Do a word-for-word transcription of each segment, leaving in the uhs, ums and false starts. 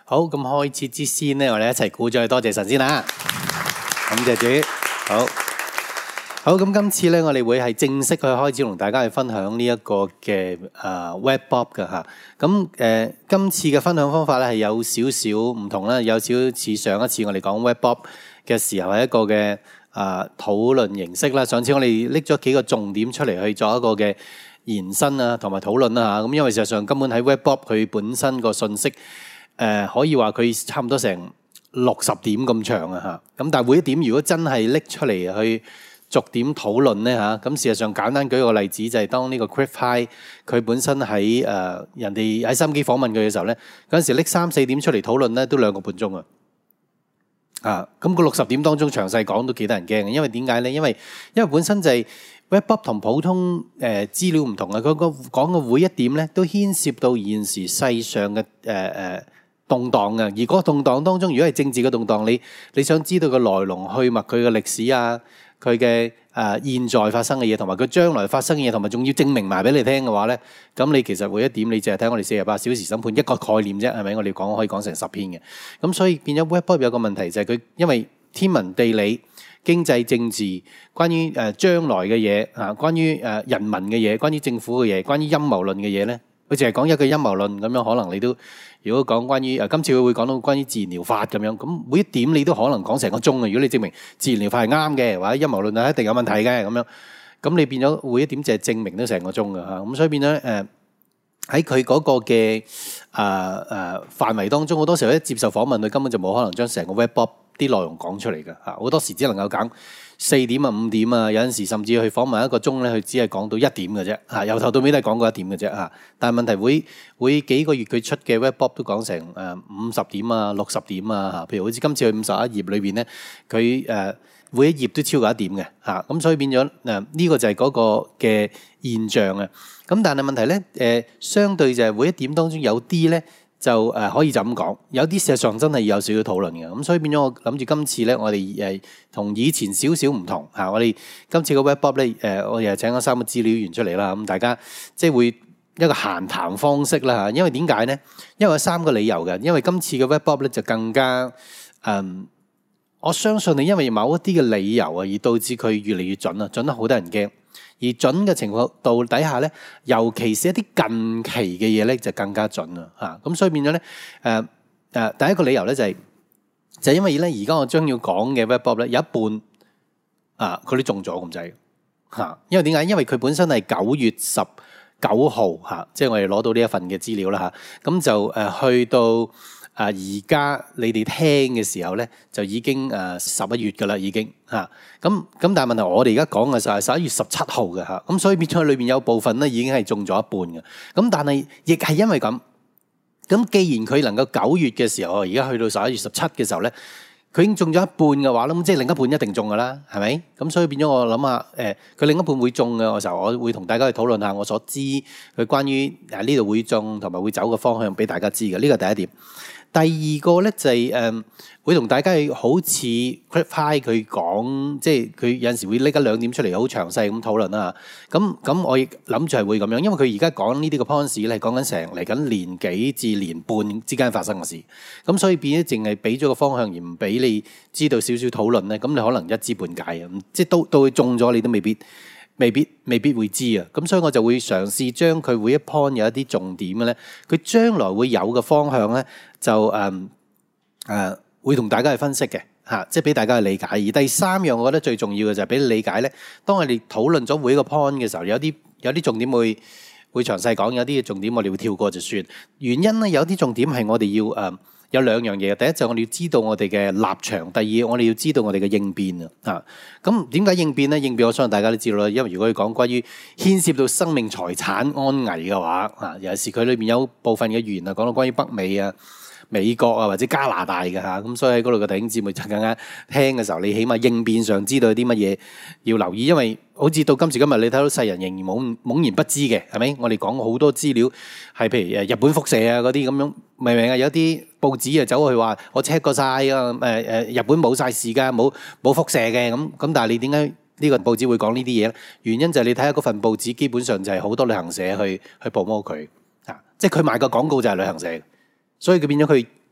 好，咁開始之先咧，我哋一齊鼓掌，多謝神先啦。感謝主。好，好，咁今次咧，我哋會係正式去開始同大家去分享呢一個嘅誒 Webbob 嘅嚇。咁誒，今次嘅分享方法咧係有少少唔同啦，有少少似上一次我哋講 Webbob 嘅時候係一個嘅誒討論形式啦。上次我哋拎咗幾個重點出嚟去做一個嘅延伸啊，同埋討論啦嚇。咁因為事實上根本喺 Webbob 佢本身個信息。誒、呃、可以話佢差唔多成六十點咁長啊嚇，咁但係每一點如果真係拎出嚟去逐點討論咧嚇，咁事實上簡單舉個例子就係當呢個 Cliff High 佢本身喺誒、呃、人哋喺收音機訪問佢嘅時候咧，嗰陣時拎三四點出嚟討論咧都兩個半鐘啊，啊咁個六十點當中詳細講都幾得人驚嘅，因為點解咧？因為因為本身就係 Webbob 同普通誒資料唔同啊，佢個講嘅每一點咧都牽涉到現時世上嘅誒誒。呃呃動盪嘅，而嗰個動盪當中，如果係政治嘅動盪，你你想知道個來龍去脈，佢嘅歷史啊，佢嘅誒現在發生嘅嘢，同埋佢將來發生嘅嘢，同埋仲要證明埋俾你聽嘅話咧，咁你其實每一點你淨係睇我哋四十八小時審判一個概念啫，係咪？我哋講可以講成十篇嘅，咁所以變咗 Webbob 有個問題就係佢因為天文地理、經濟政治、關於誒將來嘅嘢啊，關於誒人民嘅嘢，關於政府嘅嘢，關於陰謀論嘅嘢咧，佢淨係講一個陰謀論咁樣，可能你都。如果講關於誒，今次佢會講到關於自然療法咁樣，咁每一點你都可能講成個鐘啊！如果你證明自然療法係啱嘅，或者陰謀論係一定有問題嘅咁樣，咁你變咗每一點就係證明都成個鐘㗎嚇。咁所以變咗誒喺佢嗰個嘅誒誒範圍當中，好多時候一接受訪問，佢根本就冇可能將成個 Webbob 啲內容講出嚟㗎嚇。好多時只能夠講四點啊、五點啊，有陣時甚至去訪問一個鐘咧，佢只係講到一點嘅啫嚇，由頭到尾都係講過一點嘅啫嚇。但係問題會會幾個月佢出嘅 Webbob 都講成誒五十點啊、六十點啊嚇。譬如好似今次佢五十一頁裏邊咧，佢誒每一頁都超過一點嘅嚇。咁所以變咗誒呢個就係嗰個嘅現象啊。咁但係問題咧誒，相對就係每一點當中有啲咧。就誒可以就咁講，有啲事實上真係有少少討論嘅，咁所以變咗我諗住今次咧，我哋誒同以前少少唔同嚇，我哋今次個 Webbob 咧誒，我又請咗三個資料員出嚟啦，咁大家即係會一個閒談方式啦嚇，因為點解咧？因為有三個理由嘅，因為今次嘅 Webbob 咧就更加誒、嗯，我相信係因為某一啲嘅理由啊，而導致佢越嚟越準啊，準得好得人驚。而準嘅情況度底下咧，尤其是一啲近期嘅嘢咧，就更加準啦嚇。咁所以變咗咧，誒誒，第一個理由咧就係就係因為咧，而家我將要講嘅 Webbob 咧有一半啊，佢都中咗咁滯嚇。因為點解？因為佢本身係九月十九號嚇，即係我哋攞到呢一份嘅資料啦嚇。咁就誒去到。啊！而家你哋聽嘅時候咧，就已經誒十一月㗎啦，已經嚇。咁咁，但係問題我哋而家講嘅就係十一月十七號嘅嚇。咁所以變咗裏邊有部分咧已經係中咗一半嘅。咁但係亦係因為咁，咁既然佢能夠九月嘅時候，而家去到十一月十七嘅時候咧，佢已經中咗一半嘅話，咁即係另一半一定中㗎啦，係咪？咁所以變咗我諗下，誒佢另一半會中嘅時候，我會同大家去討論下我所知佢關於誒呢度會中同埋會走嘅方向俾大家知嘅。呢個係第一點。第二個咧就係、是、誒、嗯、會同大家去好似 Cliff High 佢講，即係佢有陣時會拎一兩點出嚟好詳細咁討論啦。咁咁我亦諗住係會咁樣，因為佢而家講呢啲嘅 points 咧，講緊成嚟緊年幾至年半之間發生嘅事。咁所以變咗淨係俾咗個方向而唔俾你知道少少討論咧，咁你可能一知半解啊！即係都到佢中咗你都未必。未必未必會知啊，咁所以我就會嘗試將佢每一 point 有一啲重點嘅咧，佢將來會有嘅方向咧，就誒誒、嗯呃、會同大家去分析嘅嚇，即係俾大家去理解。而第三樣我覺得最重要嘅就係俾你理解咧，當我哋討論咗每一個 point 嘅時候，有啲有啲重點會會詳細講，有啲重點我哋會跳過就算。原因咧有啲重點係我哋要誒。呃有兩樣嘢，第一就係我哋要知道我哋嘅立場，第二我哋要知道我哋嘅應變啊。咁點解應變咧？應變我相信大家都知道啦，因為如果你講關於牽涉到生命財產安危嘅話，啊，尤其是佢裏邊有部分嘅語言啊，講到關於北美啊、美國啊或者加拿大嘅嚇，咁所以喺嗰度嘅弟兄姊妹就更加聽嘅時候，你起碼應變上知道有啲乜嘢要留意，因為好似到今時今日你睇到世人仍然懵懵然不知嘅，係咪？我哋講好多資料係譬如誒日本輻射啊嗰啲咁樣，明唔明啊？有啲報紙啊走去話我 check 過晒啊，誒誒日本冇晒事㗎，冇冇輻射嘅咁咁，但係你點解呢個報紙會講呢啲嘢咧？原因就係你睇下嗰份報紙，基本上就係好多旅行社去去 promote 佢啊，即係佢賣個廣告就係旅行社，所以佢變咗佢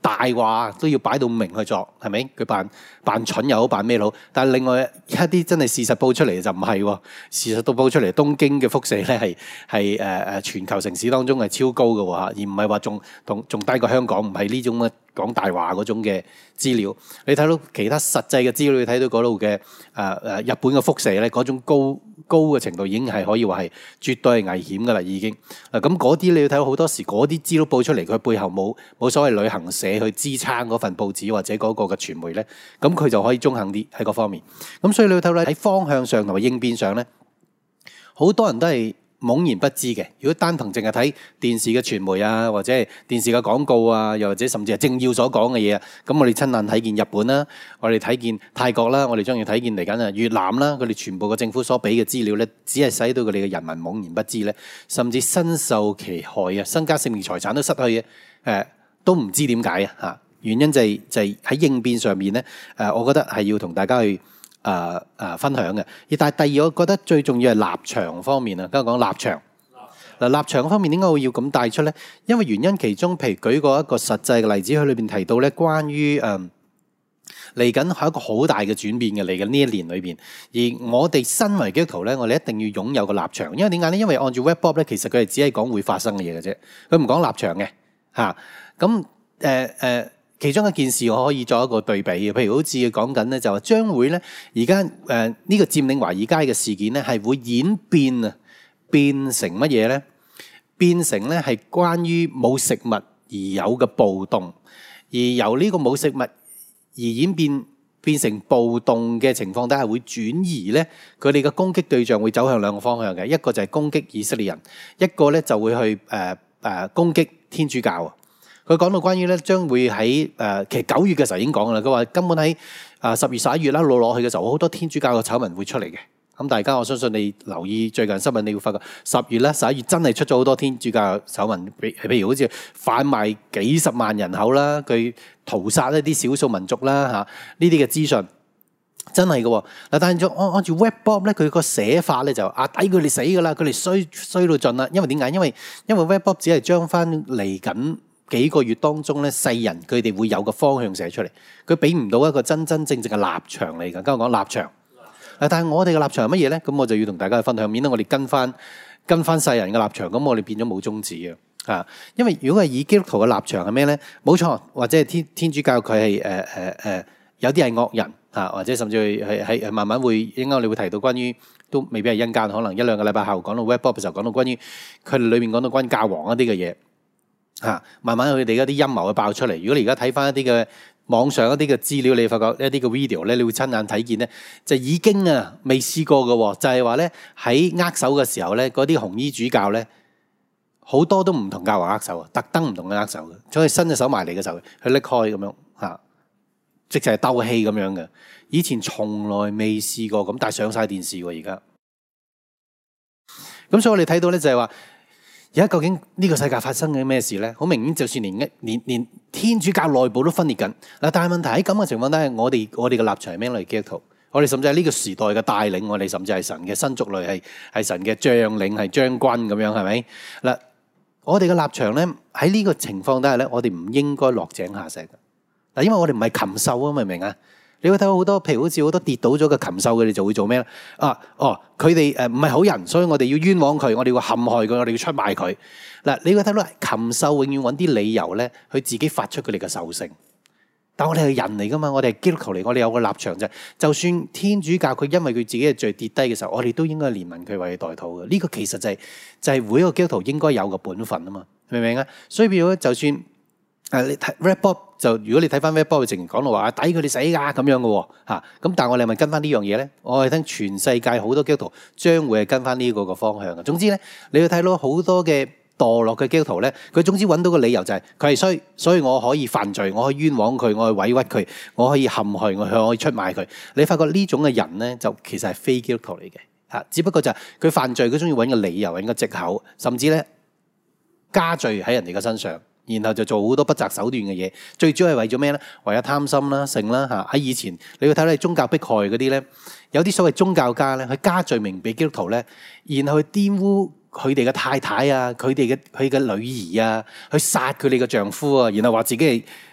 大話都要擺到明去作，係咪？佢扮扮蠢又好，扮咩好？但係另外一啲真係事實報出嚟就唔係喎。事實都報出嚟，東京嘅輻射咧係係誒誒全球城市當中係超高嘅喎，而唔係話仲同仲低過香港，唔係呢種嘅講大話嗰種嘅資料。你睇到其他實際嘅資料，你睇到嗰度嘅誒誒日本嘅輻射咧，嗰種高高嘅程度已經係可以話係絕對係危險㗎啦，已經嗱咁嗰啲你要睇到好多時嗰啲資料報出嚟，佢背後冇冇所謂旅行社去支撐嗰份報紙或者嗰個嘅傳媒咧，咁佢就可以中肯啲喺嗰方面。咁所以你要睇到喺方向上同埋應變上咧，好多人都係懵然不知嘅。如果單憑淨係睇電視嘅傳媒啊，或者係電視嘅廣告啊，又或者甚至係政要所講嘅嘢啊，咁我哋親眼睇見日本啦，我哋睇見泰國啦，我哋將要睇見嚟緊啊越南啦，佢哋全部嘅政府所俾嘅資料咧，只係使到佢哋嘅人民懵然不知咧，甚至身受其害啊，身家性命財產都失去嘅，誒都唔知點解啊嚇。原因就係、是、就係、是、喺應變上面咧，誒我覺得係要同大家去。誒、呃呃、分享嘅，而但係第二，我覺得最重要係立場方面啊。今日講立場，嗱立場方面點解會要咁帶出咧？因為原因其中，譬如舉過一個實際嘅例子，佢裏邊提到咧，關於誒嚟緊係一個好大嘅轉變嘅嚟緊呢一年裏邊，而我哋身為基督徒咧，我哋一定要擁有個立場，因為點解咧？因為按住 Web Bob 咧，其實佢係只係講會發生嘅嘢嘅啫，佢唔講立場嘅嚇。咁誒誒。其中一件事我可以作一個對比嘅，譬如好似講緊咧，就話將會咧，而家誒呢個佔領華爾街嘅事件咧，係會演變啊，變成乜嘢咧？變成咧係關於冇食物而有嘅暴動，而由呢個冇食物而演變變成暴動嘅情況底下，會轉移咧佢哋嘅攻擊對象會走向兩個方向嘅，一個就係攻擊以色列人，一個咧就會去誒誒、呃呃、攻擊天主教啊。佢講到關於咧，將會喺誒其實九月嘅時候已經講噶啦。佢話根本喺啊十月十一月啦，攞落去嘅時候，好多天主教嘅醜聞會出嚟嘅。咁大家我相信你留意最近新聞，你會發覺十月咧十一月真係出咗好多天主教醜聞，譬如好似販賣幾十萬人口啦，佢屠殺一啲少數民族啦嚇，呢啲嘅資訊真係嘅喎。嗱，但係按按住 Web Bob 咧，佢個寫法咧就啊抵佢哋死噶啦，佢哋衰衰到盡啦。因為點解？因為因為 Web Bob 只係將翻嚟緊幾個月當中咧，世人佢哋會有個方向寫出嚟，佢俾唔到一個真真正正嘅立場嚟㗎。今日講立場，但係我哋嘅立場係乜嘢咧？咁我就要同大家去分享。免得我哋跟翻跟翻世人嘅立場，咁我哋變咗冇宗旨嘅嚇。因為如果係以基督徒嘅立場係咩咧？冇錯，或者係天天主教佢係誒誒誒有啲係惡人嚇，或者甚至係係係慢慢會應該你會提到關於都未必係陰間，可能一兩個禮拜後講到 Web Bob 嘅時候講到關於佢哋裏面講到關於教皇一啲嘅嘢。嚇，慢慢佢哋嗰啲陰謀去爆出嚟。如果你而家睇翻一啲嘅網上一啲嘅資料，你發覺一啲嘅 video 咧，你會親眼睇見咧，就已經啊未試過嘅喎，就係話咧喺握手嘅時候咧，嗰啲紅衣主教咧好多都唔同教皇握手啊，特登唔同佢握手嘅，所以伸隻手埋嚟嘅時候，佢拎開咁樣嚇，即係鬥氣咁樣嘅。以前從來未試過咁，但係上晒電視喎而家。咁所以我哋睇到咧就係話。而家究竟呢個世界發生緊咩事咧？好明顯，就算連一連連天主教內部都分裂緊嗱。但係問題喺咁嘅情況底下，我哋我哋嘅立場係咩？我哋基督徒，我哋甚至係呢個時代嘅帶領，我哋甚至係神嘅新族類，係係神嘅將領，係將軍咁樣，係咪嗱？我哋嘅立場咧喺呢個情況底下咧，我哋唔應該落井下石嘅嗱，因為我哋唔係禽獸啊，明唔明啊？你會睇到好多，譬如好似好多跌倒咗嘅禽獸，佢哋就會做咩咧？啊，哦，佢哋誒唔係好人，所以我哋要冤枉佢，我哋要陷害佢，我哋要出賣佢。嗱，你會睇到禽獸永遠揾啲理由咧，去自己發出佢哋嘅獸性。但我哋係人嚟噶嘛，我哋係基督徒嚟，我哋有個立場啫。就算天主教佢因為佢自己嘅罪跌低嘅時候，我哋都應該憐憫佢，為佢代禱嘅。呢個其實就係就係每一個基督徒應該有嘅本分啊嘛，明唔明啊？所以譬如就算誒你睇 Red Bob 就如果你睇翻 Red Bob 佢直情講到話抵佢哋死㗎咁樣嘅喎嚇，咁但係我哋係咪跟翻呢樣嘢咧？我係聽全世界好多基督徒將會係跟翻呢個個方向嘅。總之咧，你要睇到好多嘅墮落嘅基督徒咧，佢總之揾到個理由就係佢係衰，所以我可以犯罪，我可以冤枉佢，我可以委屈佢，我可以陷害我，可以出賣佢。你發覺呢種嘅人咧，就其實係非基督徒嚟嘅嚇，只不過就係佢犯罪，佢中意揾個理由，揾個藉口，甚至咧加罪喺人哋嘅身上。然後就做好多不擇手段嘅嘢，最主要係為咗咩咧？為咗貪心啦、性啦嚇。喺以前你會睇到宗教迫害嗰啲咧，有啲所謂宗教家咧，佢加罪名俾基督徒咧，然後去玷污佢哋嘅太太啊、佢哋嘅佢嘅女兒啊，去殺佢哋嘅丈夫啊，然後話自己係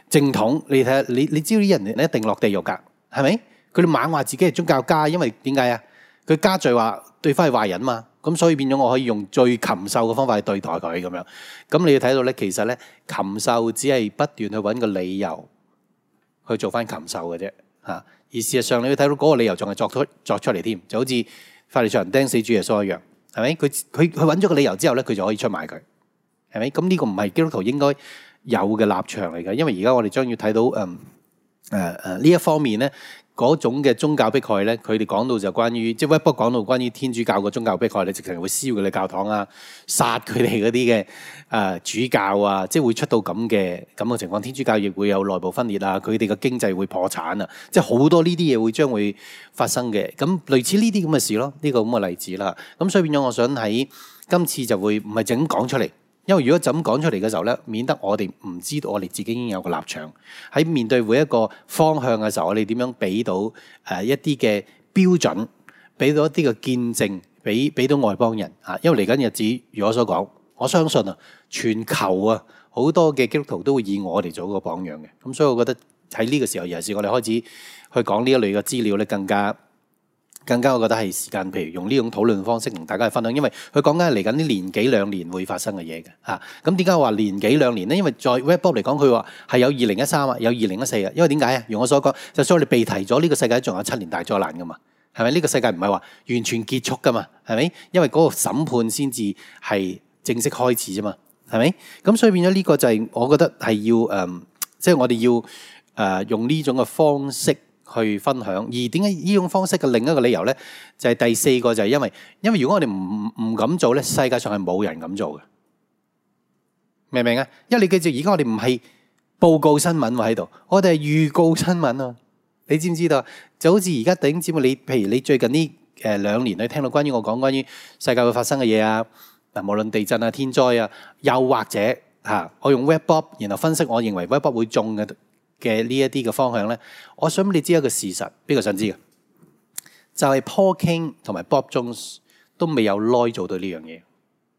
正統，你睇下，你你知道啲人一定落地獄㗎，係咪？佢哋猛話自己係宗教家，因為點解啊？佢家罪話對方係壞人嘛，咁所以變咗我可以用最禽獸嘅方法去對待佢咁樣。咁你要睇到咧，其實咧禽獸只係不斷去揾個理由去做翻禽獸嘅啫嚇。而事實上你要睇到嗰個理由仲係作出作出嚟添，就好似法利賽人釘死主耶穌一樣，係咪？佢佢佢揾咗個理由之後咧，佢就可以出賣佢，係咪？咁呢個唔係基督徒應該有嘅立場嚟嘅，因為而家我哋將要睇到誒誒誒呢一方面咧。嗰種嘅宗教迫害咧，佢哋講到就關於，即係 Webbook 講到關於天主教個宗教迫害，你直情會燒佢哋教堂啊，殺佢哋嗰啲嘅誒主教啊，即係會出到咁嘅咁嘅情況。天主教亦會有內部分裂啊，佢哋嘅經濟會破產啊，即係好多呢啲嘢會將會發生嘅。咁類似呢啲咁嘅事咯，呢個咁嘅例子啦。咁所以變咗，我想喺今次就會唔係淨咁講出嚟。因為如果就咁講出嚟嘅時候咧，免得我哋唔知道我哋自己已經有個立場，喺面對每一個方向嘅時候，我哋點樣俾到誒一啲嘅標準，俾到一啲嘅見證，俾俾到外邦人啊。因為嚟緊日子，如我所講，我相信啊，全球啊好多嘅基督徒都會以我哋做一個榜樣嘅。咁所以，我覺得喺呢個時候，尤其是我哋開始去講呢一類嘅資料咧，更加。更加我覺得係時間，譬如用呢種討論方式同大家去分享，因為佢講緊係嚟緊啲年幾兩年會發生嘅嘢嘅嚇。咁點解我話年幾兩年呢？因為在 Webbook 嚟講，佢話係有二零一三啊，有二零一四啊。因為點解啊？如我所講，就所以我哋被提咗呢個世界仲有七年大災難噶嘛，係咪？呢個世界唔係話完全結束噶嘛，係咪？因為嗰個審判先至係正式開始啫嘛，係咪？咁所以變咗呢個就係我覺得係要誒，即係我哋要誒、呃、用呢種嘅方式。去分享，而點解呢種方式嘅另一個理由咧，就係、是、第四個就係因為，因為如果我哋唔唔咁做咧，世界上係冇人咁做嘅，明唔明啊？因為你記住，而家我哋唔係報告新聞喎喺度，我哋係預告新聞啊！你知唔知道？就好似而家弟兄姊妹，你譬如你最近呢誒兩年，你聽到關於我講關於世界會發生嘅嘢啊，嗱，無論地震啊、天災啊，又或者嚇，我用 Webbook 然後分析，我認為 Webbook 會中嘅。嘅呢一啲嘅方向咧，我想你知一個事實，邊個想知嘅？就係、是、Paul King 同埋 Bob Jones 都未有耐做到呢樣嘢。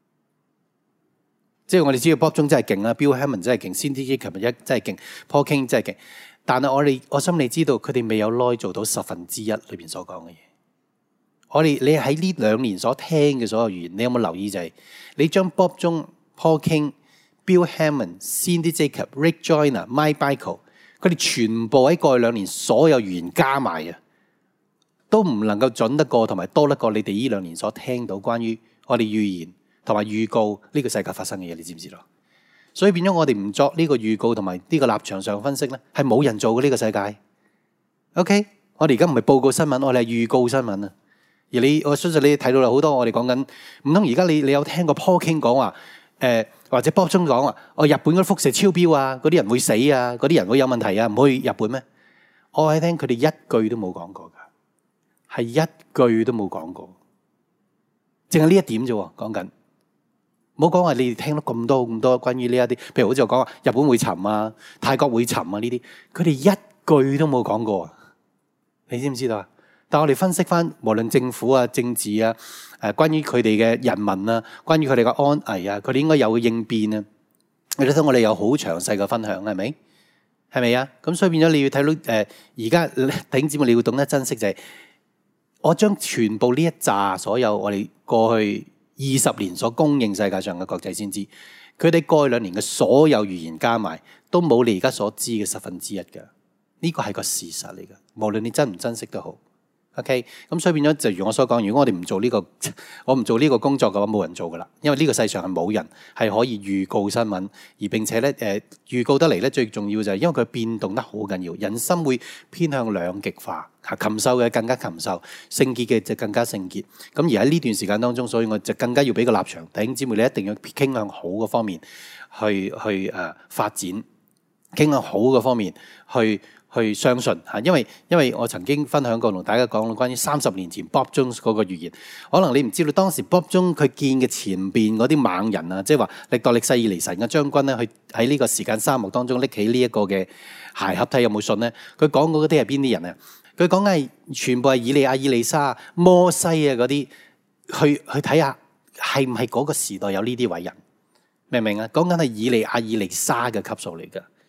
即係我哋知道 Bob Jones 真係勁啦 ，Bill Hamon 真係勁 ，Cindy Jacobs 一真係勁 ，Paul King 真係勁。但係我哋我想你知道，佢哋未有耐做到十分之一裏邊所講嘅嘢。我哋你喺呢兩年所聽嘅所有語言，你有冇留意就係、是、你將 Bob Jones、Paul King、Bill Hamon、Cindy Jacobs、Rick Joyner、Mike Bickle佢哋全部喺過去兩年所有預言加埋啊，都唔能夠準得過同埋多得過你哋呢兩年所聽到關於我哋預言同埋預告呢個世界發生嘅嘢，你知唔知道？所以變咗我哋唔作呢個預告同埋呢個立場上分析咧，係冇人做嘅呢個世界。OK，我哋而家唔係報告新聞，我哋係預告新聞啊。而你我相信你睇到啦，好多我哋講緊，唔通而家你你有聽過 Paul King 講話？誒、呃、或者 Bob Jones講話，哦日本嗰啲輻射超標啊，嗰啲人會死啊，嗰啲人會有問題啊，唔去日本咩？我係聽佢哋一句都冇講過㗎，係一句都冇講過，淨係呢一點啫喎，講緊。唔好講話你哋聽到咁多咁多關於呢一啲，譬如好似我講話日本會沉啊，泰國會沉啊呢啲，佢哋一句都冇講過啊，你知唔知道啊？但我哋分析翻，無論政府啊、政治啊，誒，關於佢哋嘅人民啊，關於佢哋嘅安危啊，佢哋應該有嘅應變啊，你睇我哋有好詳細嘅分享，係咪？係咪啊？咁所以變咗你要睇到誒，而家弟兄姊妹你要懂得珍惜就係、是，我將全部呢一紮所有我哋過去二十年所公認世界上嘅國際先知，佢哋過去兩年嘅所有預言加埋，都冇你而家所知嘅十分之一嘅，呢個係個事實嚟嘅，無論你珍唔珍惜都好。OK，咁所以變咗就如我所講，如果我哋唔做呢個，我唔做呢個工作嘅話，冇人做噶啦。因為呢個世上係冇人係可以預告新聞，而並且咧誒預告得嚟咧，最重要就係因為佢變動得好緊要，人心會偏向兩極化，禽獸嘅更加禽獸，聖潔嘅就更加聖潔。咁而喺呢段時間當中，所以我就更加要俾個立場，弟兄姊妹你一定要傾向好嘅方面去去誒發展，傾向好嘅方面去。去相信嚇，因為因為我曾經分享過同大家講關於三十年前 Bob Jones 嗰個預言，可能你唔知道當時 Bob Jones 佢見嘅前邊嗰啲猛人啊，即係話歷代歷世以嚟神嘅將軍咧，去喺呢個時間沙漠當中拎起呢一個嘅鞋盒睇有冇信咧？佢講過嗰啲係邊啲人啊？佢講緊係全部係以利亞、以利沙、摩西啊嗰啲，去去睇下係唔係嗰個時代有呢啲偉人，明唔明啊？講緊係以利亞、以利沙嘅級數嚟㗎。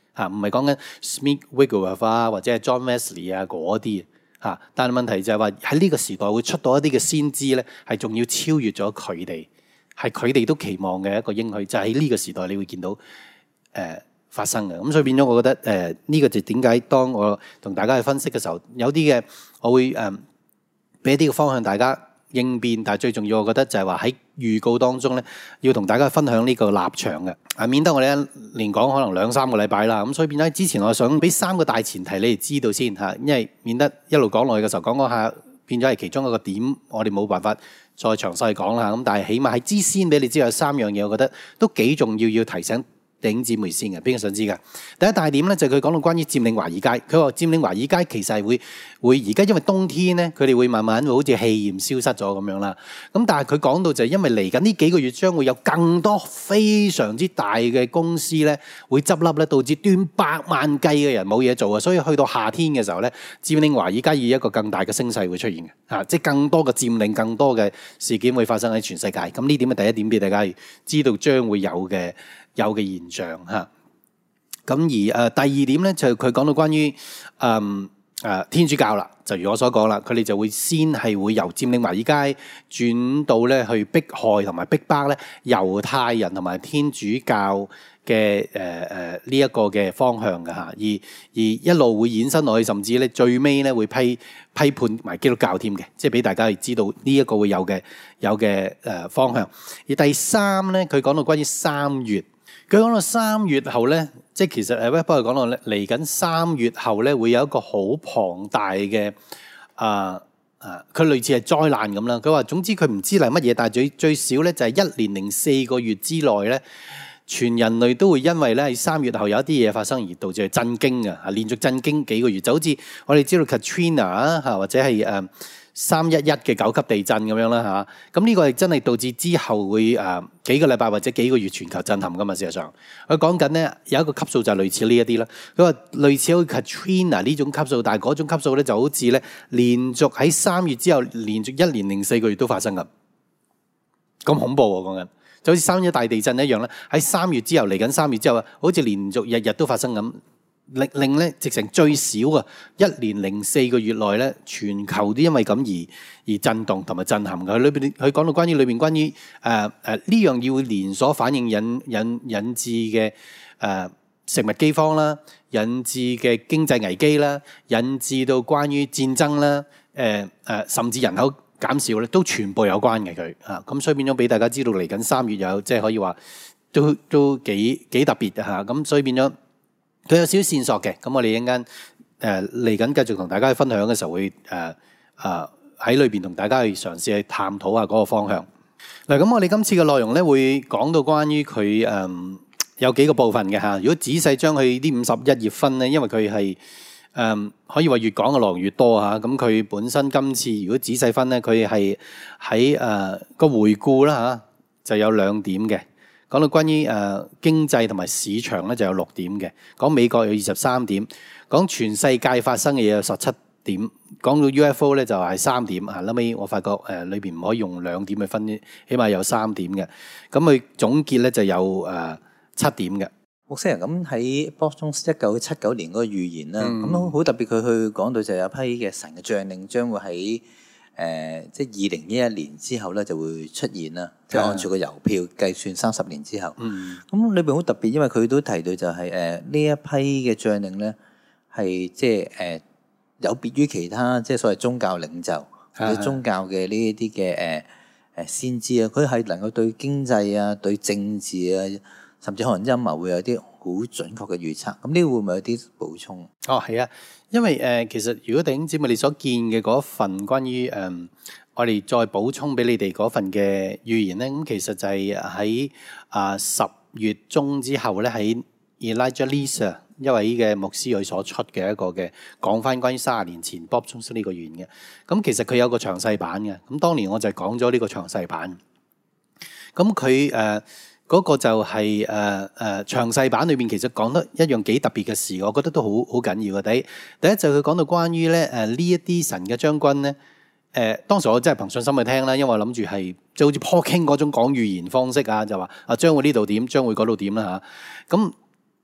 嚇，唔係講緊 Smith Wigglesworth 啊，或者係 John Wesley 啊嗰啲嚇。但係問題就係話喺呢個時代會出到一啲嘅先知咧，係仲要超越咗佢哋，係佢哋都期望嘅一個應許，就喺、是、呢個時代你會見到誒、呃、發生嘅。咁所以變咗，我覺得誒呢、呃這個就點解當我同大家去分析嘅時候，有啲嘅我會誒俾、呃、一啲嘅方向大家應變，但係最重要，我覺得就係話喺預告當中咧，要同大家分享呢個立場嘅，啊，免得我哋一連講可能兩三個禮拜啦，咁所以變咗之前我想俾三個大前提你哋知道先嚇，因為免得一路講落去嘅時候講講下變咗係其中一個點，我哋冇辦法再詳細講啦。咁但係起碼喺之先俾你知有三樣嘢，我覺得都幾重要，要提醒弟兄姊妹先嘅。邊個想知㗎？第一大點咧就係佢講到關於佔領華爾街，佢話佔領華爾街其實係會會而家因為冬天咧，佢哋會慢慢會好似氣焰消失咗咁樣啦。咁但係佢講到就係因為嚟緊呢幾個月將會有更多非常之大嘅公司咧會執笠咧，導致斷百萬計嘅人冇嘢做啊。所以去到夏天嘅時候咧，佔領華爾街以一個更大嘅聲勢會出現嘅嚇，即係更多嘅佔領，更多嘅事件會發生喺全世界。咁呢點係第一點俾大家知道將會有嘅。有嘅現象嚇，咁而誒第二點咧就佢講到關於誒誒天主教啦，就如我所講啦，佢哋就會先係會由佔領華爾街轉到咧去迫害同埋逼迫咧猶太人同埋天主教嘅誒誒呢一個嘅方向嘅嚇，而而一路會衍生落去，甚至咧最尾咧會批批判埋基督教添嘅，即係俾大家知道呢一個會有嘅有嘅誒方向。而第三咧，佢講到關於三月。佢講到三月後咧，即係其實誒，不過講到咧嚟緊三月後咧，會有一個好龐大嘅啊啊，佢類似係災難咁啦。佢話總之佢唔知係乜嘢，但係最最少咧就係一年零四個月之內咧，全人類都會因為咧喺三月後有一啲嘢發生而導致係震驚嘅嚇，連續震驚幾個月，就好似我哋知道 Katrina 啊嚇，或者係誒三一一嘅九級地震咁樣啦嚇，咁呢個係真係導致之後會誒幾個禮拜或者幾個月全球震撼噶嘛。事實上，佢講緊咧有一個級數就係類似呢一啲啦。佢話類似好似 Katrina 呢種級數，但係嗰種級數咧就好似咧連續喺三月之後連續一年零四個月都發生咁，咁恐怖喎講緊，就好似三一大地震一樣咧，喺三月之後嚟緊三月之後，好似連續日日都發生咁。令令咧，直成最少啊！一年零四個月內咧，全球都因為咁而而震動同埋震撼嘅。佢裏邊佢講到關於裏邊關於誒誒呢樣要連鎖反應引引引致嘅誒、呃、食物饑荒啦，引致嘅經濟危機啦，引致到關於戰爭啦，誒、呃、誒、呃、甚至人口減少咧，都全部有關嘅佢啊。咁所以變咗俾大家知道嚟緊三月有即係可以話都都幾幾特別嚇。咁所以變咗。佢有少少線索嘅，咁我哋一陣間誒嚟緊繼續同大家去分享嘅時候會，會誒誒喺裏邊同大家去嘗試去探討下嗰個方向。嗱，咁我哋今次嘅內容咧會講到關於佢誒、呃、有幾個部分嘅嚇。如果仔細將佢啲五十一頁分咧，因為佢係誒可以話越講嘅內容越多嚇。咁佢本身今次如果仔細分咧，佢係喺誒個回顧啦嚇，就有兩點嘅。講到關於誒、呃、經濟同埋市場咧就有六點嘅，講美國有二十三點，講全世界發生嘅嘢有十七點，講到 U F O 咧就係三點啊。後尾我發覺誒裏邊唔可以用兩點去分，起碼有三點嘅。咁佢總結咧就有誒七、呃、點嘅。 牧師人咁喺 Bob Jones 一九七九年嗰個預言啦，咁好、嗯、特別佢去講到就有一批嘅神嘅將領將會喺。誒、呃，即係二零一一年之後咧，就會出現啦。即係按照個郵票計算，三十年之後。嗯。咁裏邊好特別，因為佢都提到就係誒呢一批嘅將領咧，係即係誒、呃、有別於其他即係所謂宗教領袖或者宗教嘅呢一啲嘅誒誒先知啊，佢係能夠對經濟啊、對政治啊，甚至可能陰謀會有啲好準確嘅預測。咁呢會唔會有啲補充？ 哦，係啊。因為誒、呃，其實如果弟兄姊妹你所見嘅嗰份關於誒、呃，我哋再補充俾你哋嗰份嘅預言咧，咁其實就係喺啊十月中之後咧，喺 Elijah Lisa 一位嘅牧師佢所出嘅一個嘅講翻關於三十年前 Bob Jones 呢個預言嘅。咁其實佢有個詳細版嘅，咁當年我就係講咗呢個詳細版。咁佢誒。嗰個就係誒誒詳細版裏邊，其實講得一樣幾特別嘅事，我覺得都好好緊要嘅。第一，第一就係佢講到關於咧誒呢一啲神嘅將軍咧，誒、呃、當時我真係憑信心去聽啦，因為我諗住係就好似 Paul King 嗰種講預言方式啊，就話啊將會呢度點，將會嗰度點啦嚇。咁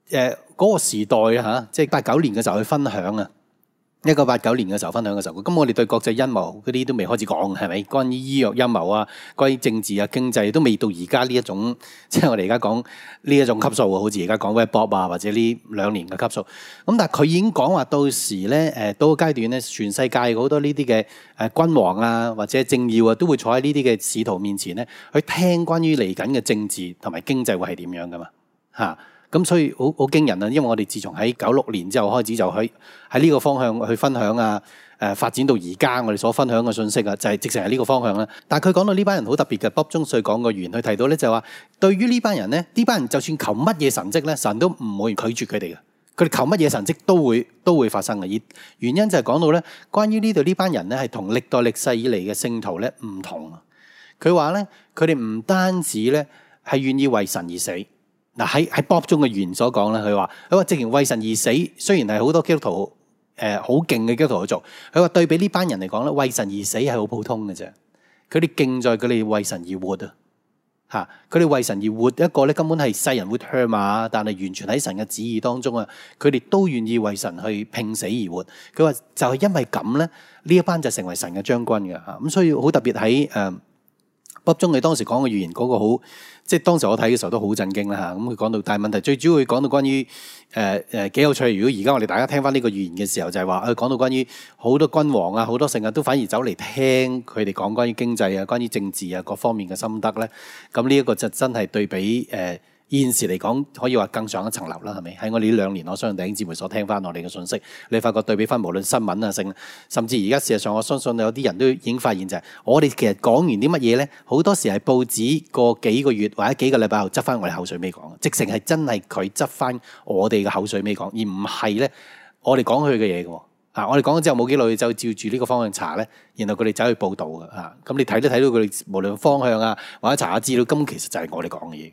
誒嗰個時代嚇，即係八九年嘅時候去分享啊。一九八九年嘅時候分享嘅時候，咁我哋對國際陰謀嗰啲都未開始講，係咪？關於醫藥陰謀啊，關於政治啊、經濟都未到而家呢一種，即係我哋而家講呢一種級數，好似而家講 Red Bob 啊，或者呢兩年嘅級數。咁但係佢已經講話到時咧，誒到個階段咧，全世界好多呢啲嘅誒君王啊，或者政要啊，都會坐喺呢啲嘅使徒面前咧，去聽關於嚟緊嘅政治同埋經濟會係點樣噶嘛嚇。咁所以好好驚人啊！因為我哋自從喺九六年之後開始就去喺呢個方向去分享啊，誒發展到而家我哋所分享嘅信息啊，就係直情係呢個方向啦。但係佢講到呢班人好特別嘅，Bob 中瑞講個言，佢提到咧就係話，對於呢班人咧，呢班人就算求乜嘢神蹟咧，神都唔會拒絕佢哋嘅。佢哋求乜嘢神蹟都會都會發生嘅。而原因就係講到咧，關於呢度呢班人咧係同歷代歷世以嚟嘅聖徒咧唔同。佢話咧，佢哋唔單止咧係願意為神而死。嗱喺喺 Bob 中嘅言所講啦，佢話佢話直情為神而死，雖然係好多基督徒誒好勁嘅基督徒去做，佢話對比呢班人嚟講咧，為神而死係好普通嘅啫。佢哋勁在佢哋為神而活啊！嚇，佢哋為神而活一個咧，根本係世人會唾罵，但係完全喺神嘅旨意當中啊！佢哋都願意為神去拼死而活。佢話就係因為咁咧，呢一班就成為神嘅將軍嘅嚇。咁所以好特別喺誒 Bob 中佢當時講嘅預言嗰個好。即係當時我睇嘅時候都好震驚啦嚇，咁佢講到，但係問題最主要佢講到關於誒誒幾有趣。如果而家我哋大家聽翻呢個預言嘅時候，就係話佢講到關於好多君王啊，好多成日都反而走嚟聽佢哋講關於經濟啊、關於政治啊各方面嘅心得咧。咁呢一個就真係對比誒、呃、現時嚟講，可以話更上一層樓啦，係咪？喺我哋呢兩年，我相信弟兄姊妹所聽翻我哋嘅信息，你發覺對比翻無論新聞啊、性，甚至而家事實上，我相信有啲人都已經發現就係、是，我哋其實講完啲乜嘢咧，好多時係報紙過幾個月或者幾個禮拜後執翻我哋口水尾講，直情係真係佢執翻我哋嘅口水尾講，而唔係咧我哋講佢嘅嘢嘅。啊，我哋講咗之後冇幾耐就照住呢個方向查咧，然後佢哋走去報導嘅。啊，咁你睇都睇到佢哋無論方向啊，或者查下資料，根本其實就係我哋講嘅嘢。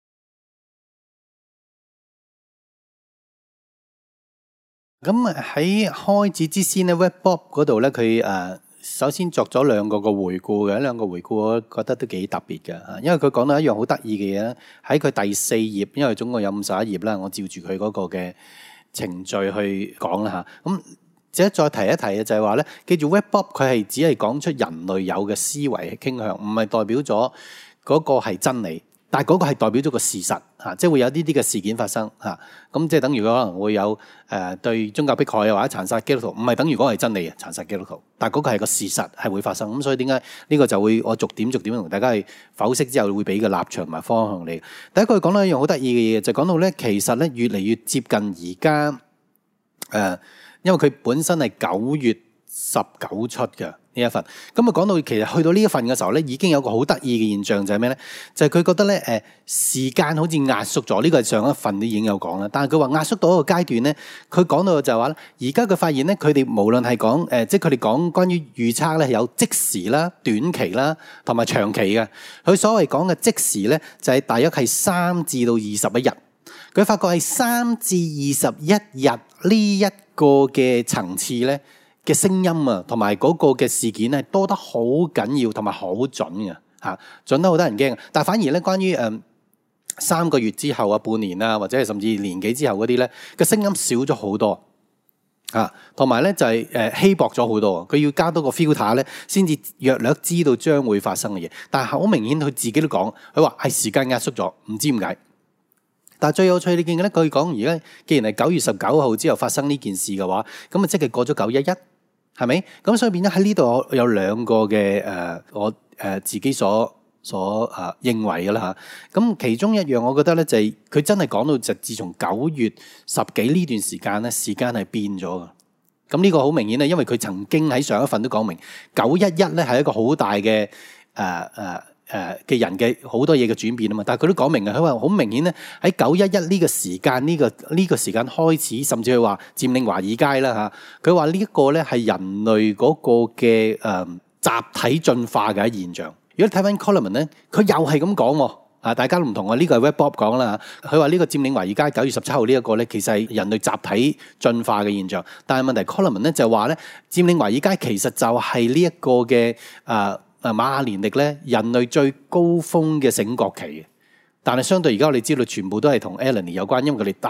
咁喺開始之前咧 Red Bob 嗰度咧，佢誒首先作咗兩個個回顧嘅，兩個回顧我覺得都幾特別嘅嚇，因為佢講到一樣好得意嘅嘢咧，喺佢第四頁，因為總共有五十一頁啦，我照住佢嗰個嘅程序去講啦嚇。咁即係再提一提嘅就係話咧，記住 Red Bob 佢係只係講出人類有嘅思維傾向，唔係代表咗嗰個係真理。但係嗰個係代表咗個事實嚇，即係會有呢啲嘅事件發生嚇，咁即係等於佢可能會有誒對宗教迫害啊或者殘殺基督徒，唔係等於嗰個係真理嘅殘殺基督徒，但係嗰個係個事實係會發生。咁所以點解呢個就會我逐點逐點同大家去剖析之後會俾個立場同埋方向你。第一個講到一樣好得意嘅嘢，就講到咧其實咧越嚟越接近而家誒，因為佢本身係九月十九出嘅。呢一份咁啊，講到其實去到呢一份嘅時候咧，已經有個好得意嘅現象就係咩咧？就係、是、佢覺得咧，誒時間好似壓縮咗。呢、這個係上一份都已經有講啦。但係佢話壓縮到一個階段咧，佢講到就係話咧，而家佢發現咧，佢哋無論係講誒，即係佢哋講關於預測咧，有即時啦、短期啦同埋長期嘅。佢所謂講嘅即時咧，就係、是、大約係三至到二十一日。佢發覺係三至二十一日呢一個嘅層次咧。嘅聲音啊，同埋嗰個嘅事件咧，多得好緊要，同埋好準嘅嚇，準得好得人驚。但係反而咧，關於誒、呃、三個月之後啊、半年啊，或者係甚至年幾之後嗰啲咧，嘅聲音少咗好多嚇，同埋咧就係、是、誒、呃、稀薄咗好多。佢要加多個 filter 咧，先至約略知道將會發生嘅嘢。但係好明顯，佢自己都講，佢話係時間壓縮咗，唔知點解。但係最有趣你見嘅咧，佢講而家既然係九月十九號之後發生呢件事嘅話，咁啊即係過咗九一一。係咪？咁所以變咗喺呢度有兩個嘅誒、呃，我誒、呃、自己所所誒、呃、認為嘅啦嚇。咁其中一樣，我覺得咧就係、是、佢真係講到就自從九月十幾呢段時間咧，時間係變咗嘅。咁呢個好明顯咧，因為佢曾經喺上一份都講明九一一咧係一個好大嘅誒誒。呃呃誒嘅、呃、人嘅好多嘢嘅轉變啊嘛，但係佢都講明啊，佢話好明顯咧喺九一一呢個時間呢、這個呢、這個時間開始，甚至佢話佔領華爾街啦嚇，佢話呢一個咧係人類嗰個嘅誒、呃、集體進化嘅現象。如果你睇翻 Coleman 咧，佢又係咁講喎啊，大家都唔同啊，呢、這個係 Red Bob 講啦嚇，佢話呢個佔領華爾街九月十七號呢一個咧，其實係人類集體進化嘅現象。但係問題 Coleman 咧就話咧，佔領華爾街其實就係呢一個嘅誒。呃啊，瑪雅年曆咧，人類最高峰嘅醒覺期嘅，但係相對而家我哋知道全部都係同 Eleni 有關，因為佢哋打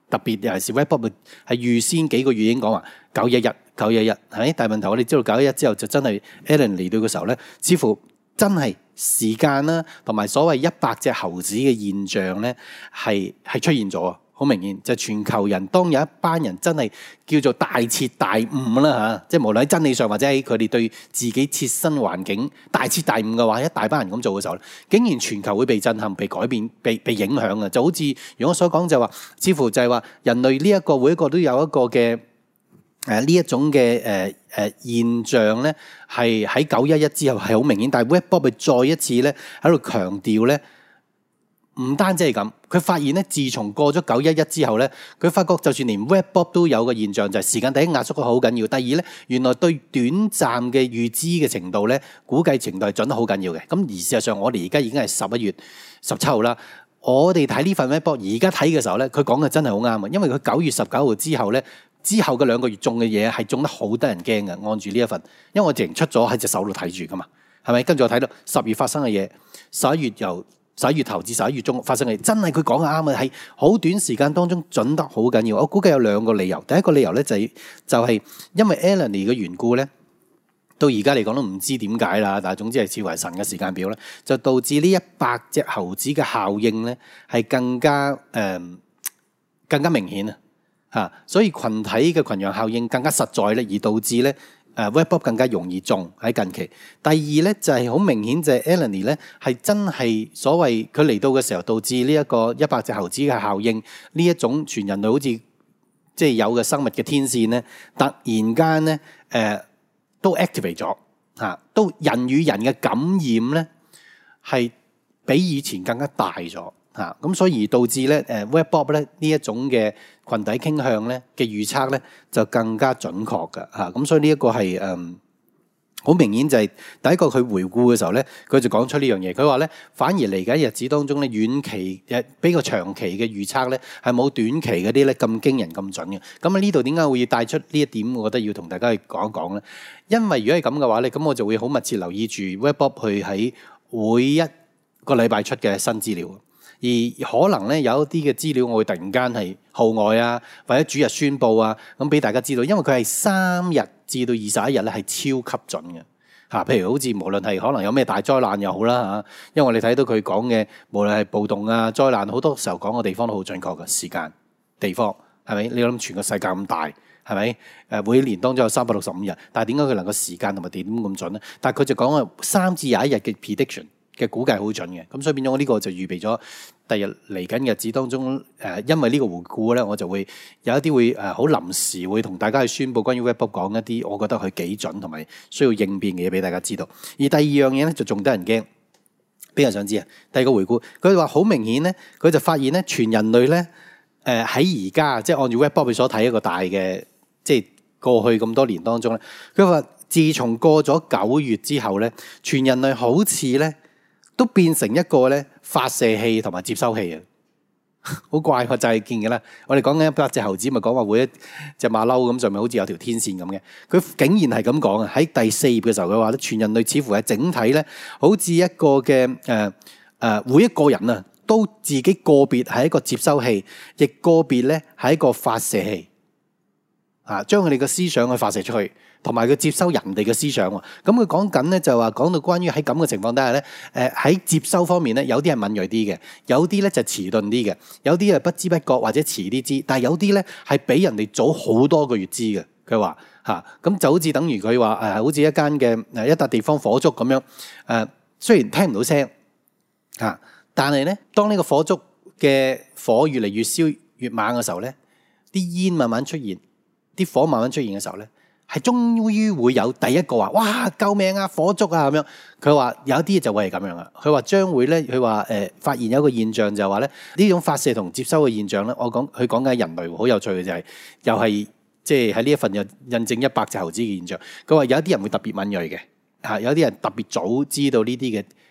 特別尤其是 Red Bob 係預先幾個月已經講話九一一九一一係咪？但係問題我哋知道九一一之後就真係 Allen 嚟到嘅時候咧，似乎真係時間啦，同埋所謂一百隻猴子嘅現象咧，係係出現咗。好明顯就係、全球人當有一班人真係叫做大徹大悟啦嚇，即係無論喺真理上或者喺佢哋對自己切身環境大徹大悟嘅話，一大班人咁做嘅時候咧，竟然全球會被震撼、被改變、被被影響啊！就好似如我所講就係話，似乎就係話人類呢一個每一個都有一個嘅誒呢一種嘅誒誒現象咧，係喺九一一之後係好明顯，但係 Red Bob 再一次咧喺度強調咧。唔單止係咁，佢發現咧，自從過咗九一一之後咧，佢發覺就算連 Red Bob 都有個現象，就係、是、時間第一壓縮得好緊要，第二咧，原來對短暫嘅預知嘅程度咧，估計程度係準得好緊要嘅。咁而事實上，我哋而家已經係十一月十七號啦。我哋睇呢份 Red Bob 而家睇嘅時候咧，佢講嘅真係好啱啊，因為佢九月十九號之後咧，之後嘅兩個月中嘅嘢係中得好得人驚嘅。按住呢一份，因為我直情出咗喺隻手度睇住噶嘛，係咪？跟住我睇到十月發生嘅嘢，十一月由十一月頭至十一月中發生嘅，真係佢講嘅啱啊！係好短時間當中準得好緊要。我估計有兩個理由。第一個理由咧就係就係因為 Allen 嘅緣故咧，到而家嚟講都唔知點解啦。但係總之係視為神嘅時間表咧，就導致呢一百隻猴子嘅效應咧係更加誒、呃、更加明顯啊！嚇，所以群體嘅群羊效應更加實在咧，而導致咧。誒 Red Bob 更加容易中喺近期。第二咧就係好明顯就係 Allen 咧係真係所謂佢嚟到嘅時候導致呢一個一百隻猴子嘅效應，呢一種全人類好似即係有嘅生物嘅天線咧，突然間咧誒都 activate 咗嚇，都人與人嘅感染咧係比以前更加大咗嚇，咁所以而導致咧誒 Red Bob 咧呢一種嘅群體傾向咧嘅預測咧就更加準確㗎嚇，咁所以呢一個係誒好明顯就係第一個佢回顧嘅時候咧，佢就講出呢樣嘢。佢話咧反而嚟緊日子當中咧遠期誒比較長期嘅預測咧係冇短期嗰啲咧咁驚人咁準嘅。咁啊呢度點解會要帶出呢一點？我覺得要同大家去講一講咧，因為如果係咁嘅話咧，咁我就會好密切留意住 Red Bob 去喺每一個禮拜出嘅新資料。而可能咧有一啲嘅資料，我會突然間係號外啊，或者主日宣佈啊，咁俾大家知道，因為佢係三日至到二十一日咧係超級準嘅嚇。譬如好似無論係可能有咩大災難又好啦嚇，因為我哋睇到佢講嘅無論係暴動啊、災難，好多時候講嘅地方都好準確嘅時間、地方係咪？你諗全個世界咁大係咪？誒每年當中有三百六十五日，但係點解佢能夠時間同埋地點咁準咧？但係佢就講啊三至廿一日嘅 prediction。嘅估計好準嘅，咁所以變咗我呢個就預備咗第日嚟緊日子當中，誒、呃，因為呢個回顧咧，我就會有一啲會誒好臨時會同大家去宣佈關於 Red Bob 講一啲，我覺得佢幾準同埋需要應變嘅嘢俾大家知道。而第二樣嘢咧就仲得人驚，邊個想知啊？第二個回顧，佢話好明顯咧，佢就發現咧，全人類咧，誒喺而家即係按照 Red Bob 所睇一個大嘅，即係過去咁多年當中咧，佢話自從過咗九月之後咧，全人類好似咧。都變成一個咧發射器同埋接收器啊！好怪，我就係見嘅啦。我哋講緊一百隻猴子，咪講話每一隻馬騮咁上面好似有條天線咁嘅。佢竟然係咁講啊！喺第四頁嘅時候，佢話咧，全人類似乎係整體咧，好似一個嘅誒誒，每一個人啊，都自己個別係一個接收器，亦個別咧係一個發射器啊，將佢哋嘅思想去發射出去。同埋佢接收人哋嘅思想喎，咁佢講緊咧就話講到關於喺咁嘅情況底下咧，誒喺接收方面咧，有啲係敏鋭啲嘅，有啲咧就遲鈍啲嘅，有啲係不知不覺或者遲啲知，但係有啲咧係比人哋早好多個月知嘅。佢話嚇，咁就好似等於佢話誒，好似一間嘅誒一笪地方火燭咁樣，誒雖然聽唔到聲嚇，但係咧當呢個火燭嘅火越嚟越燒越猛嘅時候咧，啲煙慢慢出現，啲火慢慢出現嘅時候咧。係終於會有第一個話，哇！救命啊！火燭啊！咁樣，佢話有啲就會係咁樣啦。佢話將會咧，佢話誒發現有一個現象就係話咧，呢種發射同接收嘅現象咧，我講佢講緊人類好有趣嘅就係、是，又係即係喺呢一份又印證一百隻猴子嘅現象。佢話有一啲人會特別敏鋭嘅，嚇有啲人特別早知道呢啲嘅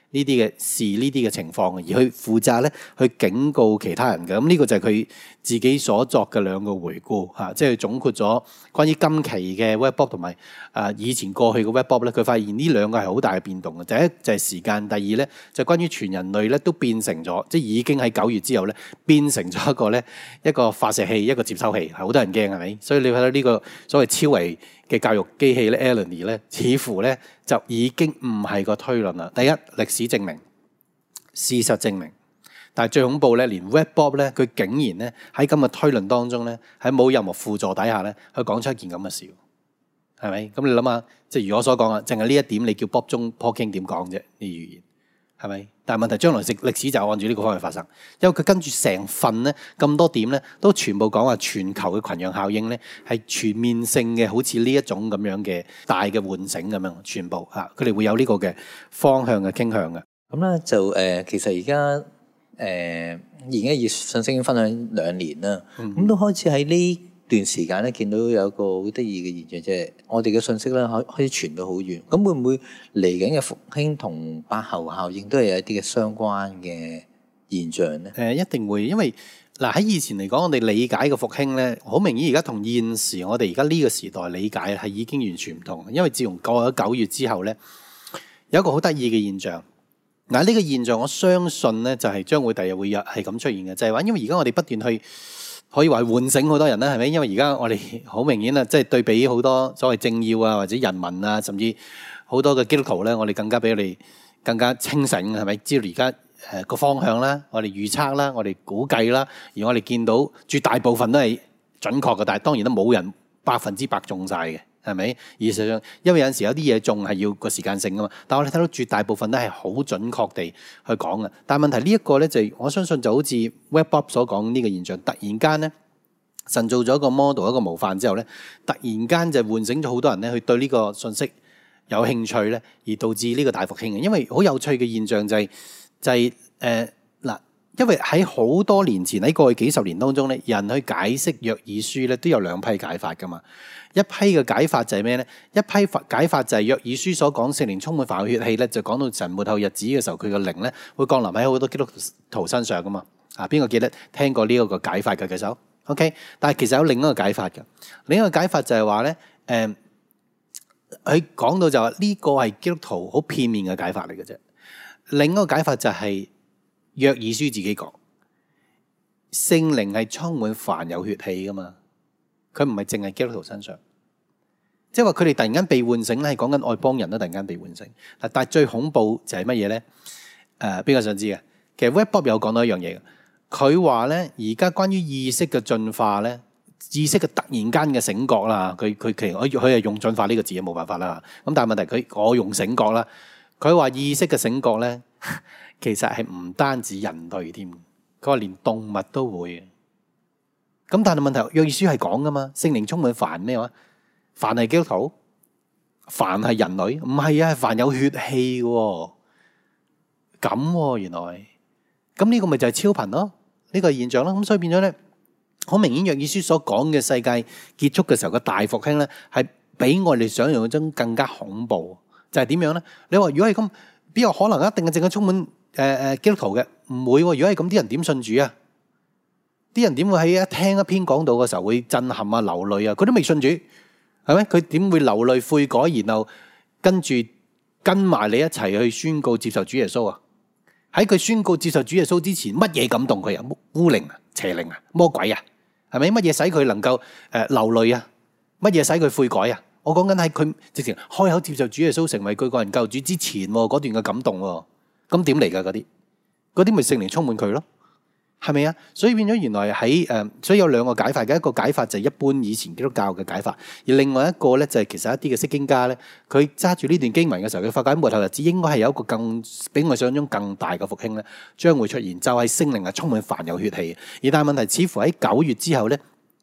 呢啲嘅事、呢啲嘅情況，而去負責咧去警告其他人嘅。咁呢個就係佢自己所作嘅兩個回顧嚇，即係總括咗關於今期嘅 Web Bob 同埋啊以前過去嘅 Web Bob 咧，佢發現呢兩個係好大嘅變動嘅。第一就係時間，第二咧就係關於全人類咧都變成咗，即係已經喺九月之後咧變成咗一個咧一個發射器、一個接收器，係好多人驚係咪？所以你睇到呢個所謂超維嘅教育機器咧 Eleni 咧，似乎咧就已經唔係個推論啦。第一，歷史證明，事實證明，但係最恐怖咧，連 Web Bob 咧，佢竟然咧喺咁嘅推論當中咧，喺冇任何輔助底下咧，去講出一件咁嘅事，係咪？咁你諗下，即係如我所講啊，淨係呢一點，你叫 Bob 中 Paul King 點講啫？呢語言係咪？但係問題將來歷歷史就按住呢個方向發生，因為佢跟住成份咧咁多點咧，都全部講話全球嘅群羊效應咧係全面性嘅，好似呢一種咁樣嘅大嘅喚醒咁樣，全部嚇佢哋會有呢個嘅方向嘅傾向嘅。 咁咧就誒、呃，其實而家誒而家熱信息已經分享兩年啦，咁、嗯、都開始喺呢段時間咧見到有個好得意嘅現象，即係我哋嘅信息咧可可以傳到好遠。咁會唔會嚟緊嘅復興同白喉效應都係有一啲嘅相關嘅現象咧？ 誒，一定會，因為嗱喺以前嚟講，我哋理解嘅復興咧，好明顯而家同現時我哋而家呢個時代理解係已經完全唔同。因為自從過咗九月之後咧，有一個好得意嘅現象。嗱，呢個現象我相信咧就係將會第日會有係咁出現嘅，就係話因為而家我哋不斷去。可以話喚醒好多人啦，係咪？因為而家我哋好明顯啊，即係對比好多所謂政要啊，或者人民啊，甚至好多嘅基督徒咧，我哋更加比佢哋更加清醒，係咪？知道而家誒個方向啦，我哋預測啦，我哋估計啦，而我哋見到絕大部分都係準確嘅，但係當然都冇人百分之百中晒嘅，係咪？而實際上，因為有陣時有啲嘢中係要個時間性噶嘛，但係我哋睇到絕大部分都係好準確地去講嘅。但係問題呢一個咧，就係我相信就好似 Web Bob 所講呢個現象，突然間咧，神做咗一個 model 一個模範之後咧，突然間就喚醒咗好多人咧，去對呢個信息有興趣咧，而導致呢個大復興嘅。因為好有趣嘅現象就係、是、就係誒嗱，因為喺好多年前喺過去幾十年當中咧，人去解釋約珥書咧都有兩批解法噶嘛。一批嘅解法就係咩咧？一批解法就係約珥書所講聖靈充滿凡有血氣咧，就講到神末後日子嘅時候，佢嘅靈咧會降臨喺好多基督徒身上噶嘛。啊，邊個記得聽過呢一個解法嘅舉手 ？OK， 但係其實有另一個解法嘅，另一個解法就係話咧，誒、呃，佢講到就話呢個係基督徒好片面嘅解法嚟嘅啫。另一個解法就係約珥書自己講，聖靈係充滿凡有血氣噶嘛。佢唔係淨係基督徒身上，即係話佢哋突然間被喚醒咧，係講緊外邦人都突然間被喚醒。但係最恐怖就係乜嘢咧？誒、呃，邊個想知嘅？其實 Web Bob 有講到一樣嘢嘅，佢話咧而家關於意識嘅進化咧，意識嘅突然間嘅醒覺啦，佢佢其實佢佢係用進化呢個字，冇辦法啦。咁但係問題佢我用醒覺啦，佢話意識嘅醒覺咧，其實係唔單止人類添，佢話連動物都會。咁但係問題，約珥書係講噶嘛？聖靈充滿凡咩話？凡係基督徒，凡係人類，唔係啊，係凡有血氣嘅。咁、啊、原來，咁呢個咪就係超頻咯？呢、這個現象咯。咁所以變咗咧，好明顯約珥書所講嘅世界結束嘅時候嘅大復興咧，係比我哋想象中更加恐怖。就係、是、點樣咧？你話如果係咁，邊有可能一定係淨係充滿誒誒、呃、基督徒嘅？唔會、啊。如果係咁，啲人點信主啊？啲人點會喺一聽一篇講道嘅時候會震撼啊、流淚啊？佢都未信主，係咪？佢點會流淚悔改，然後跟住跟埋你一齊去宣告接受主耶穌啊？喺佢宣告接受主耶穌之前，乜嘢感動佢啊？污靈啊、邪靈啊、魔鬼啊，係咪？乜嘢使佢能夠誒流淚啊？乜嘢使佢悔改啊？我講緊喺佢直情開口接受主耶穌成為佢個人救主之前嗰段嘅感動，咁點嚟噶？嗰啲嗰啲咪聖靈充滿佢咯？係咪啊？所以變咗原來喺誒、呃，所以有兩個解法嘅，一個解法就係一般以前基督教嘅解法，而另外一個咧就係其實一啲嘅釋經家咧，佢揸住呢段經文嘅時候，佢發覺喺末後日子應該係有一個更比我想象中更大嘅復興咧，將會出現，就係聖靈係充滿凡有血氣。而但係問題似乎喺九月之後咧，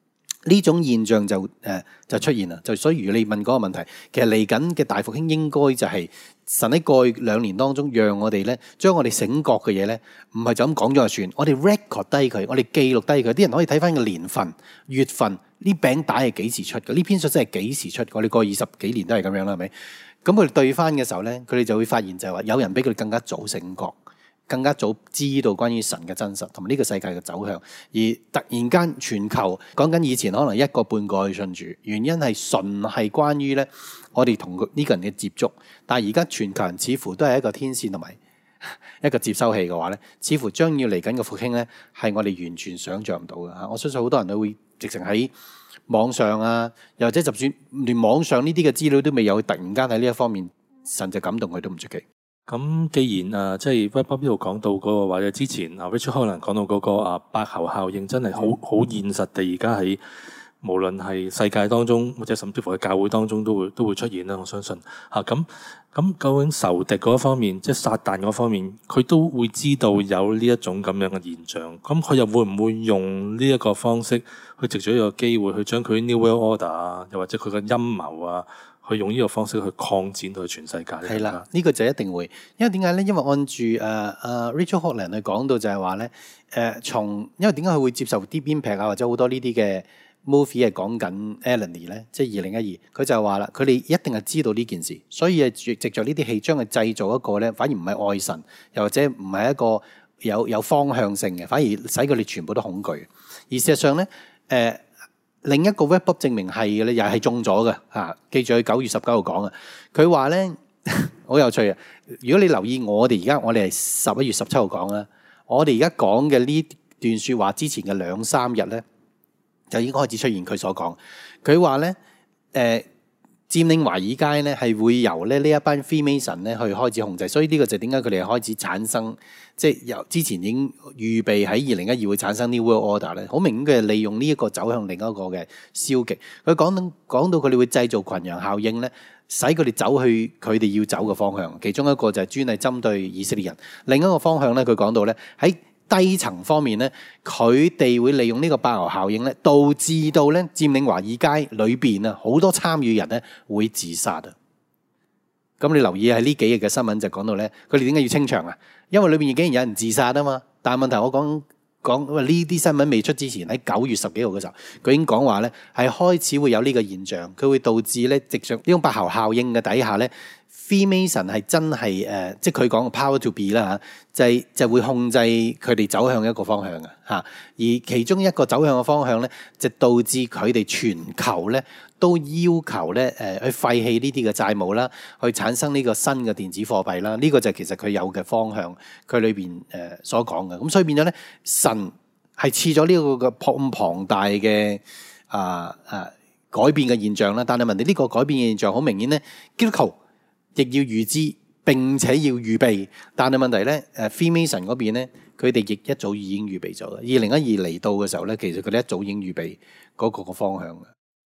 呢種現象就誒、呃、就出現啦，就所以如果你問嗰個問題，其實嚟緊嘅大復興應該就係神喺過去兩年當中，讓我哋咧將我哋醒覺嘅嘢咧，唔係就咁講咗就算，我哋 record 低佢，我哋記錄低佢，啲人可以睇翻個年份、月份，呢餅帶係幾時出嘅，呢篇信息係幾時出嘅，我哋過二十幾年都係咁樣啦，係咪？咁佢哋對翻嘅時候咧，佢哋就會發現就係話，有人比佢哋更加早醒覺。更加早知道關於神嘅真實同埋呢個世界嘅走向，而突然間全球講緊以前可能一個半個去信主，原因係純係關於咧我哋同呢個人嘅接觸，但係而家全球人似乎都係一個天線同埋一個接收器嘅話咧，似乎將要嚟緊嘅復興咧係我哋完全想像唔到嘅嚇。我相信好多人都會直情喺網上啊，又或者就算連網上呢啲嘅資料都未有，突然間喺呢一方面神就感動佢都唔出奇。 咁既然啊，即係 Wrap Up 呢度講到嗰個，或者之前啊 Richard 可能講到嗰個啊白喉效應，真係好好現實地，而家喺無論係世界當中，或者甚至乎喺教會當中都會都會出現啦。我相信嚇咁咁，究竟仇敵嗰方面，即係撒旦嗰方面，佢都會知道有呢一種咁樣嘅現象。咁佢又會唔會用呢一個方式去藉住呢個機會，去將佢 New World Order 啊，又或者佢嘅陰謀啊？去用呢個方式去擴展到全世界。 係啦，呢、呢個就一定會，因為點解咧？因為按住誒誒、uh, Richard Holland 去講到就係話咧，誒、呃、從因為點解佢會接受啲編劇啊，或者好多呢啲嘅 movie 係講緊 Eleni 咧，即係二零一二，佢就話啦，佢哋一定係知道呢件事，所以係藉著呢啲戲將佢製造一個咧，反而唔係愛神，又或者唔係一個有有方向性嘅，反而使佢哋全部都恐懼。而事實上咧，誒、呃。另一個 Wrap Up 證明係嘅咧，又係中咗嘅嚇。記住佢九月十九號講啊，佢話咧好有趣啊！如果你留意我哋而家，我哋係十一月十七號講啦。我哋而家講嘅呢段説話之前嘅兩三日咧，就已經開始出現佢所講。佢話咧誒佔領華爾街咧係會由咧呢一班 Freemason 咧去開始控制，所以呢個就點解佢哋開始產生。即係由之前已經預備喺二零一二會產生 New World Order 咧，好明顯佢係利用呢一個走向另一個嘅消極。佢講到講到佢哋會製造群羊效應咧，使佢哋走去佢哋要走嘅方向。其中一個就係專係針對以色列人，另一個方向咧，佢講到咧喺低層方面咧，佢哋會利用呢個白牛效應咧，導致到咧佔領華爾街裏邊啊好多參與人咧會自殺啊！咁你留意喺呢幾日嘅新聞就講到咧，佢哋點解要清場啊？因為裏邊已經有人自殺啊嘛。但係問題我講講，因為呢啲新聞未出之前，喺九月十幾號嘅時候，佢已經講話咧係開始會有呢個現象，佢會導致咧直上呢種白喉效應嘅底下咧 Freemason 係真係誒、呃，即係佢講嘅 power to be 啦嚇，就係、是、就會控制佢哋走向一個方向嘅嚇。而其中一個走向嘅方向咧，就導致佢哋全球咧。都要求咧誒去廢棄呢啲嘅債務啦，去產生呢個新嘅電子貨幣啦。呢、這個就係其實佢有嘅方向，佢裏邊誒所講嘅。咁所以變咗咧，神係賜咗呢個嘅咁龐大嘅啊啊改變嘅現象啦。但係問題呢個改變嘅現象好明顯咧，基督徒亦要預知並且要預備。但係問題咧誒 Freemason 嗰邊咧，佢哋亦一早已經預備咗啦。二零一二嚟到嘅時候咧，其實佢哋一早已經預備嗰個個方向嘅。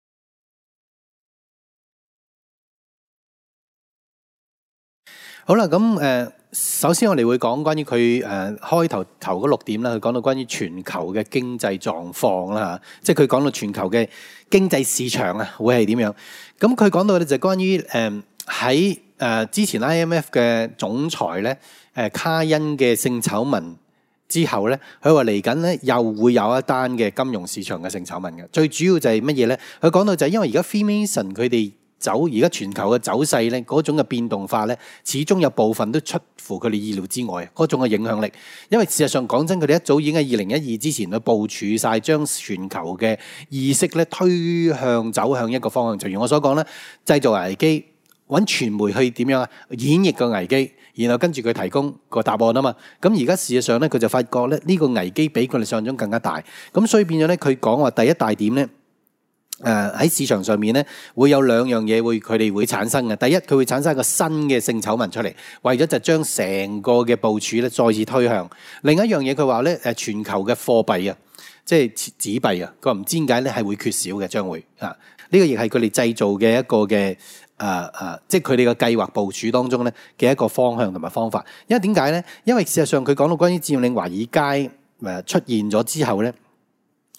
好啦，咁誒，首先我哋會講關於佢誒開頭頭嗰六點啦，佢講到關於全球嘅經濟狀況啦嚇，即係佢講到全球嘅經濟市場啊，會係點樣？咁佢講到嘅就係關於誒喺誒之前 I M F 嘅總裁咧誒卡恩嘅性醜聞之後咧，佢話嚟緊咧又會有一單嘅金融市場嘅性醜聞嘅，最主要就係乜嘢咧？佢講到就係因為而家 Freemason 佢哋。走而家全球嘅走勢咧，嗰種嘅變動化咧，始終有部分都出乎佢哋意料之外，嗰種嘅影響力。因為事實上講真，佢哋一早已經喺二零一二之前去部署晒，將全球嘅意識咧推向走向一個方向。就如我所講咧，製造危機，揾傳媒去點樣啊演繹個危機，然後跟住佢提供個答案啊嘛。咁而家事實上咧，佢就發覺咧呢個危機比佢哋想像中更加大。咁所以變咗咧，佢講話第一大點咧。誒喺、呃、市場上面咧，會有兩樣嘢會佢哋會產生嘅。第一，佢會產生一個新嘅性醜聞出嚟，為咗就將成個嘅部署咧再次推向。另一樣嘢佢話咧，誒全球嘅貨幣啊，即係紙幣啊，佢話唔知點解咧係會缺少嘅，將會啊呢、這個亦係佢哋製造嘅一個嘅誒誒，即係佢哋嘅計劃部署當中咧嘅一個方向同埋方法。因為點解咧？因為事實上佢講到關於佔領華爾街誒出現咗之後咧。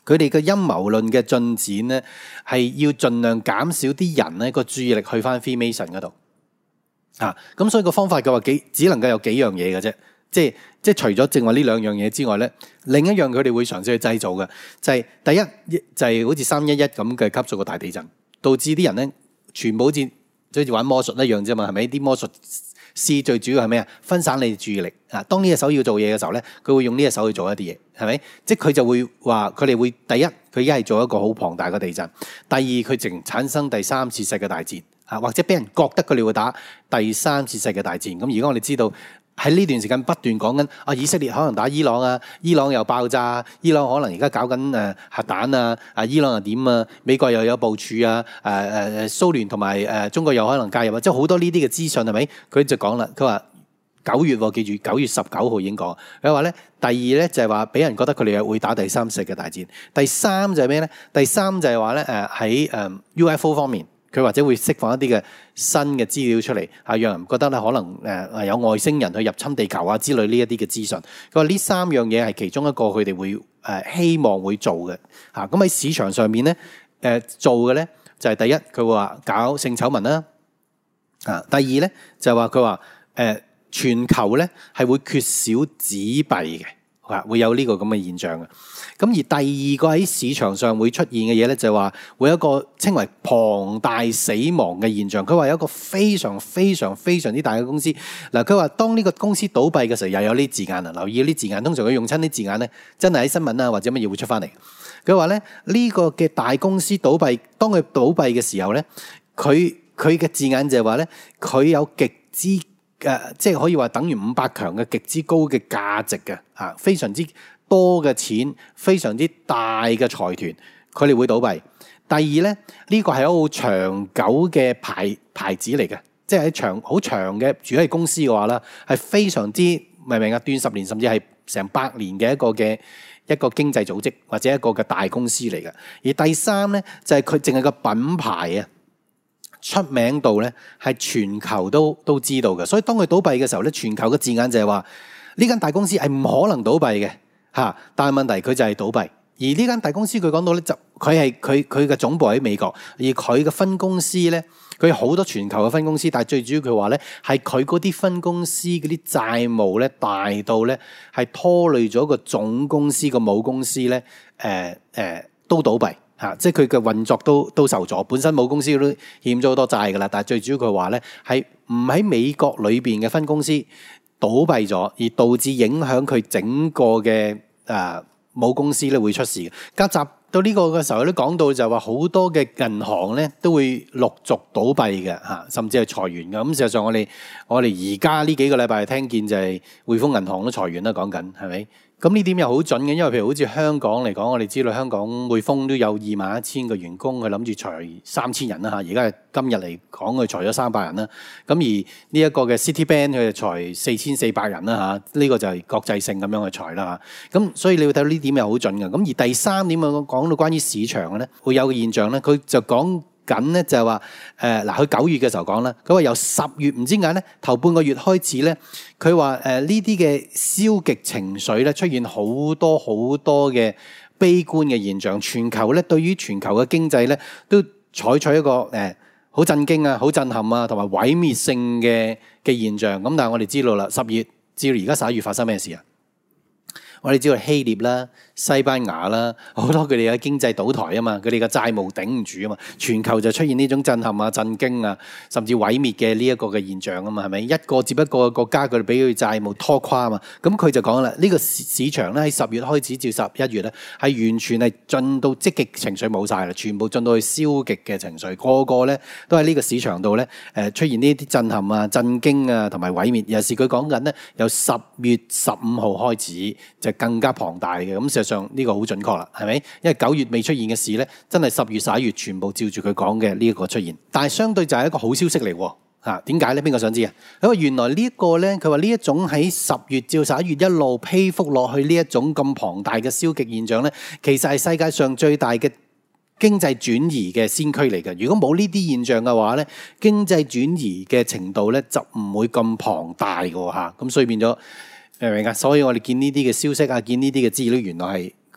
佢哋嘅陰謀論嘅進展咧，係要盡量減少啲人咧個注意力去翻 Freemason 嗰度啊。咁所以個方法嘅話幾只能夠有幾樣嘢嘅啫，即係即係除咗正話呢兩樣嘢之外咧，另一樣佢哋會嘗試去製造嘅就係、是、第一就係、是、好似三一一咁嘅級數嘅大地震，導致啲人咧全部好似好似玩魔術一樣啫嘛，係咪？啲魔術師最主要係咩啊？分散你注意力啊！當呢隻手要做嘢嘅時候咧，佢會用呢隻手去做一啲嘢，係咪？即係佢就會話佢哋會第一，佢而家係做一個好龐大嘅地震；第二，佢淨產生第三次世界大戰啊，或者俾人覺得佢哋會打第三次世界大戰。咁而家我哋知道喺呢段時間不斷講緊啊，以色列可能打伊朗啊，伊朗又爆炸，伊朗可能而家搞緊誒核彈啊，啊伊朗又點啊，美國又有部署啊，誒誒誒蘇聯同埋誒中國有可能介入啊，即係好多呢啲嘅資訊係咪？佢就講啦，佢話九月記住九月十九號已經講，佢話咧第二咧就係話俾人覺得佢哋會打第三次世界大戰，第三就係咩咧？第三就係話咧誒喺誒 U F O 方面。佢或者會釋放一啲嘅新嘅資料出嚟，係讓人覺得咧可能誒有外星人去入侵地球啊之類呢一啲嘅資訊。佢話呢三樣嘢係其中一個佢哋會誒希望會做嘅嚇。咁喺市場上面咧誒做嘅咧就係第一，佢話搞性醜聞啦啊。第二咧就係話佢話誒全球咧係會缺少紙幣嘅，嚇會有呢個咁嘅現象嘅。咁而第二個喺市場上會出現嘅嘢咧，就係話會有一個稱為龐大死亡嘅現象。佢話有一個非常非常非常之大嘅公司，嗱佢話當呢個公司倒閉嘅時候，又有呢啲字眼啊，留意呢啲字眼。通常佢用親啲字眼咧，真係喺新聞啊或者乜嘢會出翻嚟。佢話咧呢個嘅大公司倒閉，當佢倒閉嘅時候咧，佢佢嘅字眼就係話咧，佢有極之誒、呃，即係可以話等於五百強嘅極之高嘅價值嘅啊，非常之多嘅錢，非常之大嘅財團，佢哋會倒閉。第二咧，呢個係一個好長久嘅牌牌子嚟嘅，即係喺長好長嘅，如果係公司嘅話啦，係非常之明唔明啊？斷十年甚至係成百年嘅一個嘅一個經濟組織或者一個嘅大公司嚟嘅。而第三咧就係佢淨係個品牌啊，出名度咧係全球都都知道嘅。所以當佢倒閉嘅時候咧，全球嘅字眼就係話呢間大公司係唔可能倒閉嘅。嚇！但係問題佢就係倒閉，而呢間大公司佢講到咧，就佢係佢佢嘅總部喺美國，而佢嘅分公司咧，佢有好多全球嘅分公司，但係最主要佢話咧，係佢嗰啲分公司嗰啲債務咧大到咧係拖累咗個總公司個母公司咧，誒、呃、誒、呃、都倒閉嚇，即係佢嘅運作都都受阻。本身母公司都欠咗好多債㗎啦，但係最主要佢話咧係唔喺美國裏邊嘅分公司倒閉咗，而導致影響佢整個嘅誒母公司咧會出事嘅。夾雜到呢個嘅時候都講到就係話好多嘅銀行咧都會陸續倒閉嘅嚇，甚至係裁員嘅。咁事實上我哋我哋而家呢幾個禮拜聽見就係匯豐銀行都裁員啦，講緊係咪？咁呢點又好準嘅，因為譬如好似香港嚟講，我哋知道香港匯豐都有二萬一千個員工，佢諗住裁三千人啦嚇。而家係今日嚟講，佢裁咗三百人啦。咁而呢一個嘅 Citibank 佢就裁四千四百人啦嚇。呢個就係國際性咁樣去裁啦嚇。咁所以你會睇到呢點又好準嘅。咁而第三點啊，講到關於市場嘅咧，會有個現象咧，佢就講緊咧就係話誒嗱，佢九月嘅時候講啦，佢話由十月唔知點解咧，頭半個月開始咧，佢話誒呢啲嘅消極情緒咧出現好多好多嘅悲觀嘅現象，全球咧對於全球嘅經濟咧都採取一個誒好震驚啊、好震撼啊同埋毀滅性嘅嘅現象。咁但係我哋知道啦，十月至到而家十一月發生咩事啊？我哋知道希臘啦、西班牙啦，好多佢哋嘅經濟倒台啊嘛，佢哋嘅債務頂唔住啊嘛，全球就出現呢種震撼啊、震驚啊，甚至毀滅嘅呢一個嘅現象啊嘛，係咪？一個接一個嘅國家佢哋俾佢債務拖垮啊嘛，咁佢就講啦，呢個市場咧喺十月開始至十一月咧，係完全係進到積極情緒冇晒啦，全部進到去消極嘅情緒，個個咧都喺呢個市場度咧誒出現呢啲震撼啊、震驚啊同埋毀滅。尤其是佢講緊咧，由十月十五號開始就更加龐大嘅。咁事實上呢個好準確啦，係咪？因為九月未出現嘅事咧，真係十月十一月全部照住佢講嘅呢一個出現。但係相對就係一個好消息嚟喎。嚇，點解咧？邊個想知啊？因為原來呢一個咧，佢話呢一種喺十月至十一月一路披覆落去呢一種咁龐大嘅消極現象咧，其實係世界上最大嘅經濟轉移嘅先驅嚟嘅。如果冇呢啲現象嘅話咧，經濟轉移嘅程度咧就唔會咁龐大嘅嚇。咁所以變咗明唔明啊？所以我哋見呢啲嘅消息啊，見呢啲嘅資料，原來係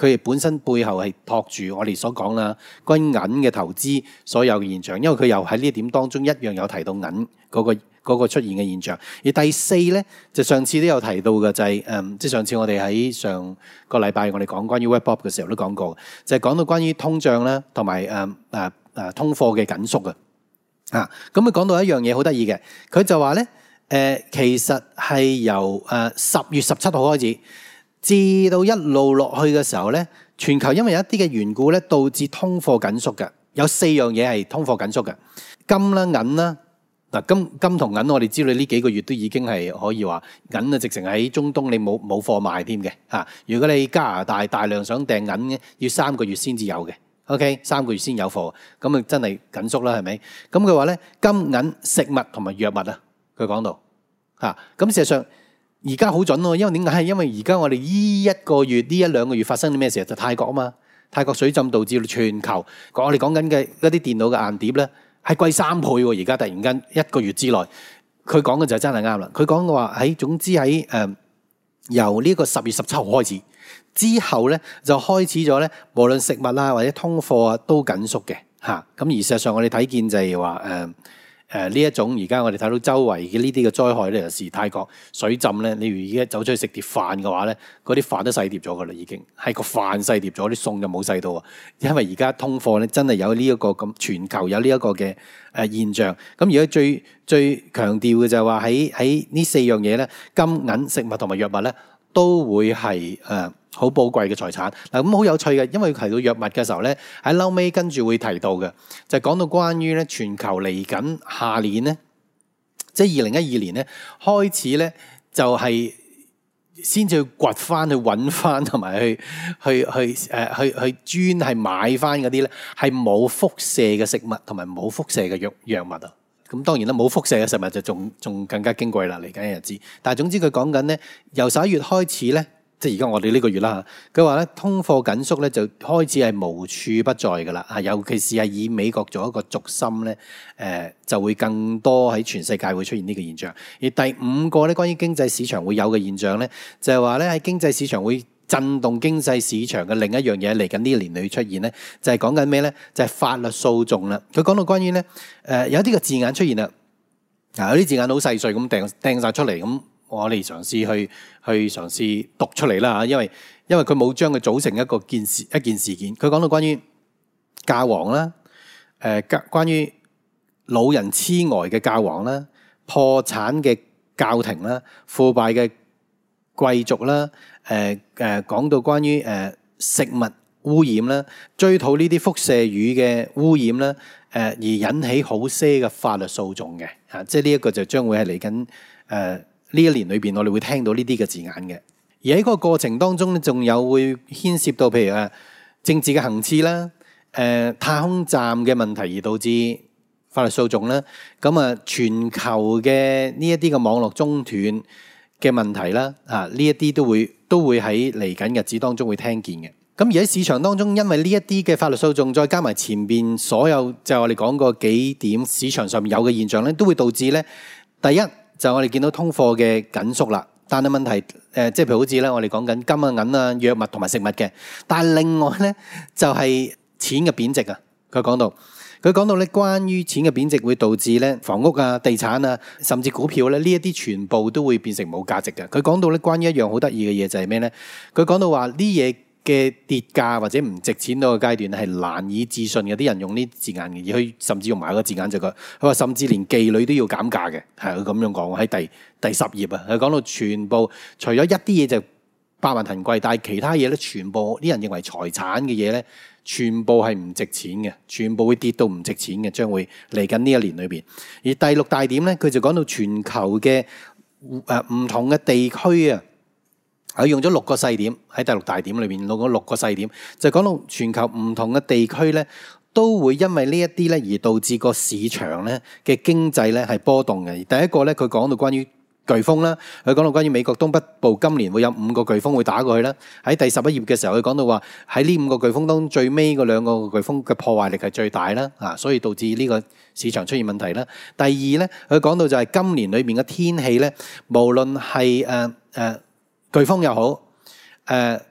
佢哋本身背後係托住我哋所講啦，關於銀嘅投資所有嘅現象，因為佢又喺呢一點當中一樣有提到銀嗰個嗰個出現嘅現象。而第四咧，就上次都有提到嘅就係、是、誒，即、嗯、係上次我哋喺上個禮拜我哋講關於 Web Bob 嘅時候都講過，就係、是、講到關於通脹啦，同埋誒誒誒通貨嘅緊縮啊。啊，咁佢講到一樣嘢好得意嘅，佢就話咧誒，其實係由誒十月十七號開始，至到一路落去嘅時候咧，全球因為有一啲嘅緣故咧，導致通貨緊縮嘅，有四樣嘢係通貨緊縮嘅，金啦、銀啦。嗱，金金同銀，我哋知道呢幾個月都已經係可以話銀啊，直情喺中東你冇冇貨賣添嘅嚇。如果你加拿大大量想訂銀嘅，要三個月先至有嘅。OK， 三個月先有貨，咁啊真係緊縮啦，係咪？咁佢話咧，金銀食物同埋藥物啊，佢講到嚇。咁事實上而家好準喎，因為點解？因為而家我哋呢一個月呢一兩個月發生啲咩事？就泰國啊嘛，泰國水浸導致全球我哋講緊嘅嗰啲電腦嘅硬碟咧。係貴三倍喎！而家突然間一個月之內，佢講嘅就真係啱啦。佢講嘅話喺總之喺誒、呃、由呢個十月十七號開始之後咧，就開始咗咧，無論食物啊或者通貨啊都緊縮嘅嚇。咁、啊、而事實上我哋睇見就係話誒誒呢一種而家我哋睇到周圍嘅呢啲嘅災害咧，尤其是泰國水浸咧。你如而家走出去食碟飯嘅話咧，嗰啲飯都細碟咗噶啦，已經係個飯細碟咗，啲餸就冇細到啊。因為而家通貨咧真係有呢一個咁全球有呢一個嘅誒現象。咁而家最最強調嘅就係話喺喺呢四樣嘢咧，金銀食物同埋藥物咧都會係誒好寶貴嘅財產。嗱，咁好有趣嘅，因為佢提到藥物嘅時候咧，喺後尾跟住會提到嘅，就係講到關於咧全球嚟緊下年咧，即係二零一二年咧開始咧就係先至去掘翻去揾翻同埋去去去誒去去專係買翻嗰啲咧係冇輻射嘅食物同埋冇輻射嘅藥藥物啊。咁當然啦，冇輻射嘅食物就仲仲更加矜貴啦，嚟緊嘅日子。但係總之佢講緊咧，由十一月開始咧。即係而家我哋呢個月啦嚇，佢話咧通貨緊縮咧就開始係無處不在噶啦啊！尤其是係以美國做一個軸心咧，誒、呃、就會更多喺全世界會出現呢個現象。而第五個咧關於經濟市場會有嘅現象咧，就係話咧喺經濟市場會震動經濟市場嘅另一樣嘢嚟緊呢一年裏出現咧，就係講緊咩咧？就係、是、法律訴訟啦。佢講到關於咧誒有啲嘅字眼出現啦，嗱有啲字眼好細碎咁掟掟曬出嚟咁。我哋嘗試去去嘗試讀出嚟啦嚇，因為因為佢冇將佢組成一個件事一件事件。佢講到關於教皇啦，誒關於老人痴呆嘅教皇啦，破產嘅教廷啦，腐敗嘅貴族啦，誒誒講到關於誒食物污染啦，追討呢啲輻射雨嘅污染啦，誒而引起好些嘅法律訴訟嘅嚇，即係呢一個就將會係嚟緊誒。呢一年裏邊，我哋會聽到呢啲嘅字眼嘅，而喺嗰個過程當中咧，仲有會牽涉到譬如誒政治嘅行刺啦、誒、呃、太空站嘅問題而導致法律訴訟啦，咁啊全球嘅呢一啲嘅網絡中斷嘅問題啦，啊呢一啲都會都會喺嚟緊日子當中會聽見嘅。咁而喺市場當中，因為呢一啲嘅法律訴訟，再加埋前邊所有就係我哋講過幾點市場上面有嘅現象咧，都會導致咧第一。就我哋見到通貨嘅緊縮啦，但係問題誒，即係譬如好似咧，我哋講緊金啊、銀啊、藥物同埋食物嘅，但係另外咧就係錢嘅貶值啊。佢講到，佢講到咧，關於錢嘅貶值會導致咧房屋啊、地產啊，甚至股票咧呢一啲全部都會變成冇價值嘅。佢講到咧，關於一樣好得意嘅嘢就係咩咧？佢講到話呢嘢嘅跌價或者唔值錢到個階段係難以置信嘅，啲人用呢字眼嘅，而佢甚至用埋個字眼就佢，佢話甚至連妓女都要減價嘅，係佢咁樣講喺第第十頁啊，佢講到全部除咗一啲嘢就百萬騰貴，但係其他嘢咧全部啲人認為財產嘅嘢咧，全部係唔值錢嘅，全部會跌到唔值錢嘅，將會嚟緊呢一年裏邊。而第六大點咧，佢就講到全球嘅誒唔同嘅地區啊。佢用咗六個細點喺第六大點裏邊，用咗六個細點，就講到全球唔同嘅地區咧，都會因為呢一啲咧而導致個市場咧嘅經濟咧係波動嘅。而第一個咧，佢講到關於颶風啦，佢講到關於美國東北部今年會有五個颶風會打過去啦。喺第十一頁嘅時候，佢講到話喺呢五個颶風當中最尾嗰兩個颶風嘅破壞力係最大啦，啊，所以導致呢個市場出現問題啦。第二咧，佢講到就係今年裏邊嘅天氣咧，無論係誒誒。呃呃颶風又好，誒、呃、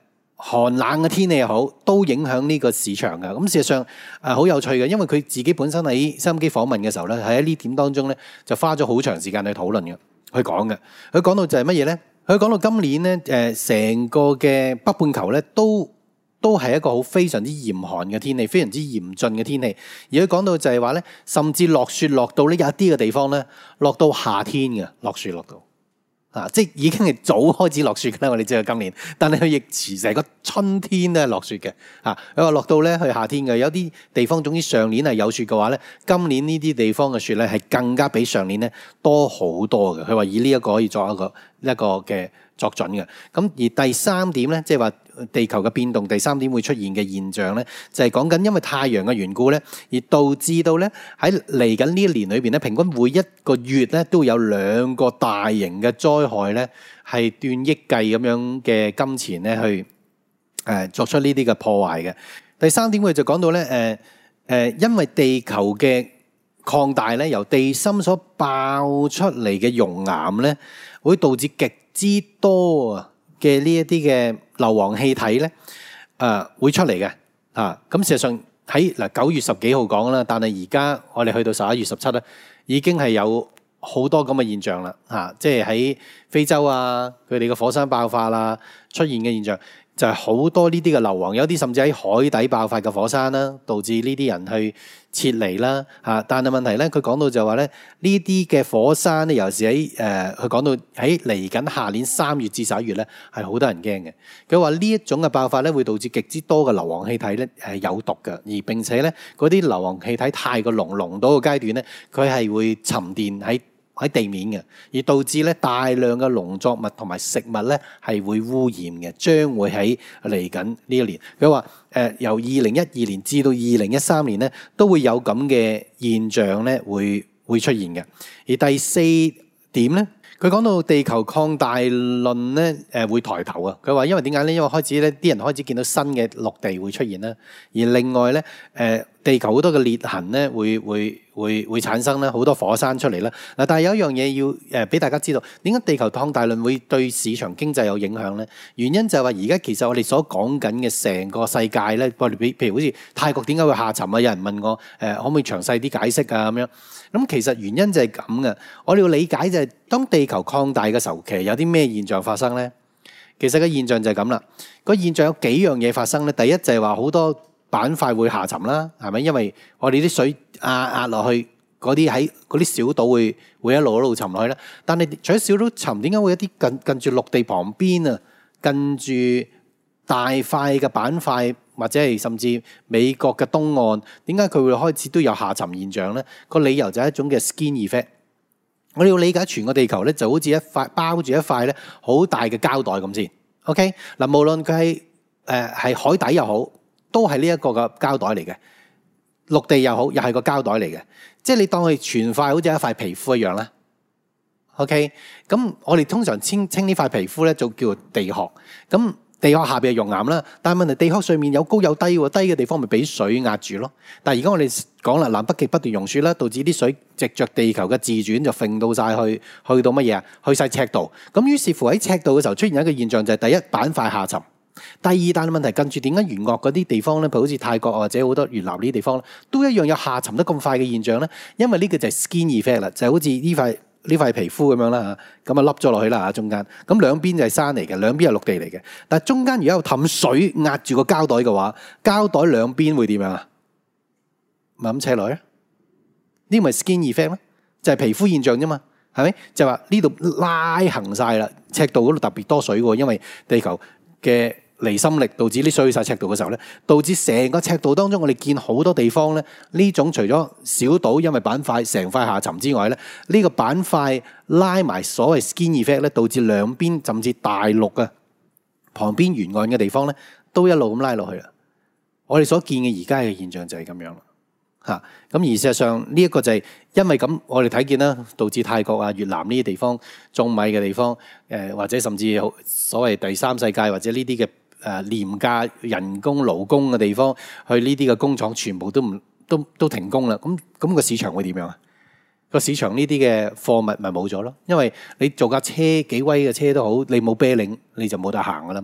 寒冷嘅天氣又好，都影響呢個市場嘅。咁事實上誒好有趣嘅，因為佢自己本身喺收音機訪問嘅時候咧，喺呢點當中咧就花咗好長時間去討論嘅，去講嘅。佢講到就係乜嘢咧？佢講到今年咧誒成個嘅北半球咧都都係一個好非常之嚴寒嘅天氣，非常之嚴峻嘅天氣。而佢講到就係話咧，甚至落雪落到呢有一啲嘅地方咧，落到夏天嘅落雪落到。啊！即係已經係早開始落雪嘅啦，我哋知道今年，但係佢亦遲成個春天咧落雪嘅。啊，佢話落到咧去夏天嘅，有啲地方總之上年係有雪嘅話咧，今年呢啲地方嘅雪咧係更加比上年咧多好多嘅。佢話以呢一個可以作一個一個嘅作準嘅。咁而第三點咧，即係話地球嘅變動，第三點會出現嘅現象咧，就係講緊因為太陽嘅緣故咧，而導致到咧喺嚟緊呢一年裏邊咧，平均每一個月咧都會有兩個大型嘅災害咧，係斷億計咁樣嘅金錢咧去誒作出呢啲嘅破壞嘅。第三點佢就講到咧誒誒，因為地球嘅擴大咧，由地心所爆出嚟嘅熔岩咧，會導致極之多啊嘅呢一啲嘅硫磺氣體咧，誒、呃、會出嚟嘅啊！咁事實上喺嗱九月十幾號講啦，但係而家我哋去到十一月十七咧，已經係有好多咁嘅現象啦，嚇、啊！即係喺非洲啊，佢哋嘅火山爆發啦，出現嘅現象就係好多呢啲嘅硫磺，有啲甚至喺海底爆發嘅火山啦，導致呢啲人去撤離啦，嚇！但係問題咧，佢講到就話咧，呢啲嘅火山咧，尤其是喺誒，佢講到喺嚟緊下年三月至十一月咧，係好多人驚嘅。佢話呢一種嘅爆發咧，會導致極之多嘅硫磺氣體咧係有毒嘅，而並且咧嗰啲硫磺氣體太過濃濃到嘅階段咧，佢係會沉澱喺喺地面嘅，而導致咧大量嘅農作物同埋食物咧係會污染嘅，將會喺嚟緊呢一年。佢話誒由二零一二年至到二零一三年咧，都會有咁嘅現象咧，會會出現嘅。而第四點咧，佢講到地球擴大論咧，誒會抬頭啊！佢話因為點解咧？因為開始咧，啲人開始見到新嘅陸地會出現啦。而另外咧，誒地球好多嘅裂痕咧，會會會會產生啦，好多火山出嚟啦。嗱，但係有一樣嘢要誒俾大家知道，點解地球擴大論會對市場經濟有影響咧？原因就係話而家其實我哋所講緊嘅成個世界咧，我哋譬譬如好似泰國點解會下沉啊？有人問我誒可唔可以詳細啲解釋啊？咁樣咁其實原因就係咁嘅。我哋要理解就係當地球擴大嘅時候，其實有啲咩現象發生咧？其實個現象就係咁啦。個現象有幾樣嘢發生咧？第一就係話好多板塊會下沉啦，係咪？因為我哋啲水壓壓落去，嗰啲喺嗰啲小島會會一路一路沉落去啦。但係除咗小島沉，點解會有啲近近住陸地旁邊啊，近住大塊嘅板塊，或者係甚至美國嘅東岸，點解佢會開始都有下沉現象咧？個理由就係一種嘅 skin effect。我哋要理解全個地球咧，就好似一塊包住一塊咧好大嘅膠袋咁先。OK 嗱，無論佢係誒係海底又好，都係呢一個嘅膠袋嚟嘅；陸地又好，又係個膠袋嚟嘅。即係你當佢全塊好似一塊皮膚一樣啦。OK，咁我哋通常稱稱呢塊皮膚咧就叫做地殼。咁地殼下邊係熔岩啦，但係問題地殼上面有高有低喎，低嘅地方咪俾水壓住咯。但係而家我哋講啦，南北極不斷融雪啦，導致啲水藉着地球嘅自轉就揈到晒去，去到乜嘢啊？去晒赤道。咁於是乎喺赤道嘅時候出現一個現象就係第一板塊下沉，第二但係問題跟住點解沿岸嗰啲地方咧，譬如好似泰國或者好多越南呢啲地方咧，都一樣有下沉得咁快嘅現象咧？因為呢個就係 skin effect 啦，就係好似呢塊。呢塊皮膚咁樣啦嚇，咁啊凹咗落去啦嚇中間，咁兩邊就係山嚟嘅，兩邊係陸地嚟嘅。但係中間如果有氹水壓住個膠袋嘅話，膠袋兩邊會點樣啊？咪咁扯落去？呢個咪 skin effect 咩？就係皮膚現象啫嘛，係咪？就話呢度拉行晒啦，赤道嗰度特別多水喎，因為地球嘅離心力導致啲水去晒赤道嘅時候咧，導致成個赤道當中，我哋見好多地方咧，呢種除咗小島因為板塊成塊下沉之外咧，呢、這個板塊拉埋所謂 skin effect 咧，導致兩邊甚至大陸啊旁邊沿岸嘅地方咧，都一路咁拉落去啦。我哋所見嘅而家嘅現象就係咁樣啦，嚇、啊！咁而事實上呢一、這個就係因為咁，我哋睇見啦，導致泰國啊、越南呢啲地方種米嘅地方，誒、呃、或者甚至所謂第三世界或者呢啲嘅。誒廉價人工勞工嘅地方，去呢啲嘅工廠全部都唔都都停工啦。咁咁個市場會點樣啊？個市場呢啲嘅貨物咪冇咗咯。因為你做架車幾威嘅車都好，你冇啤領你就冇得行噶啦嘛。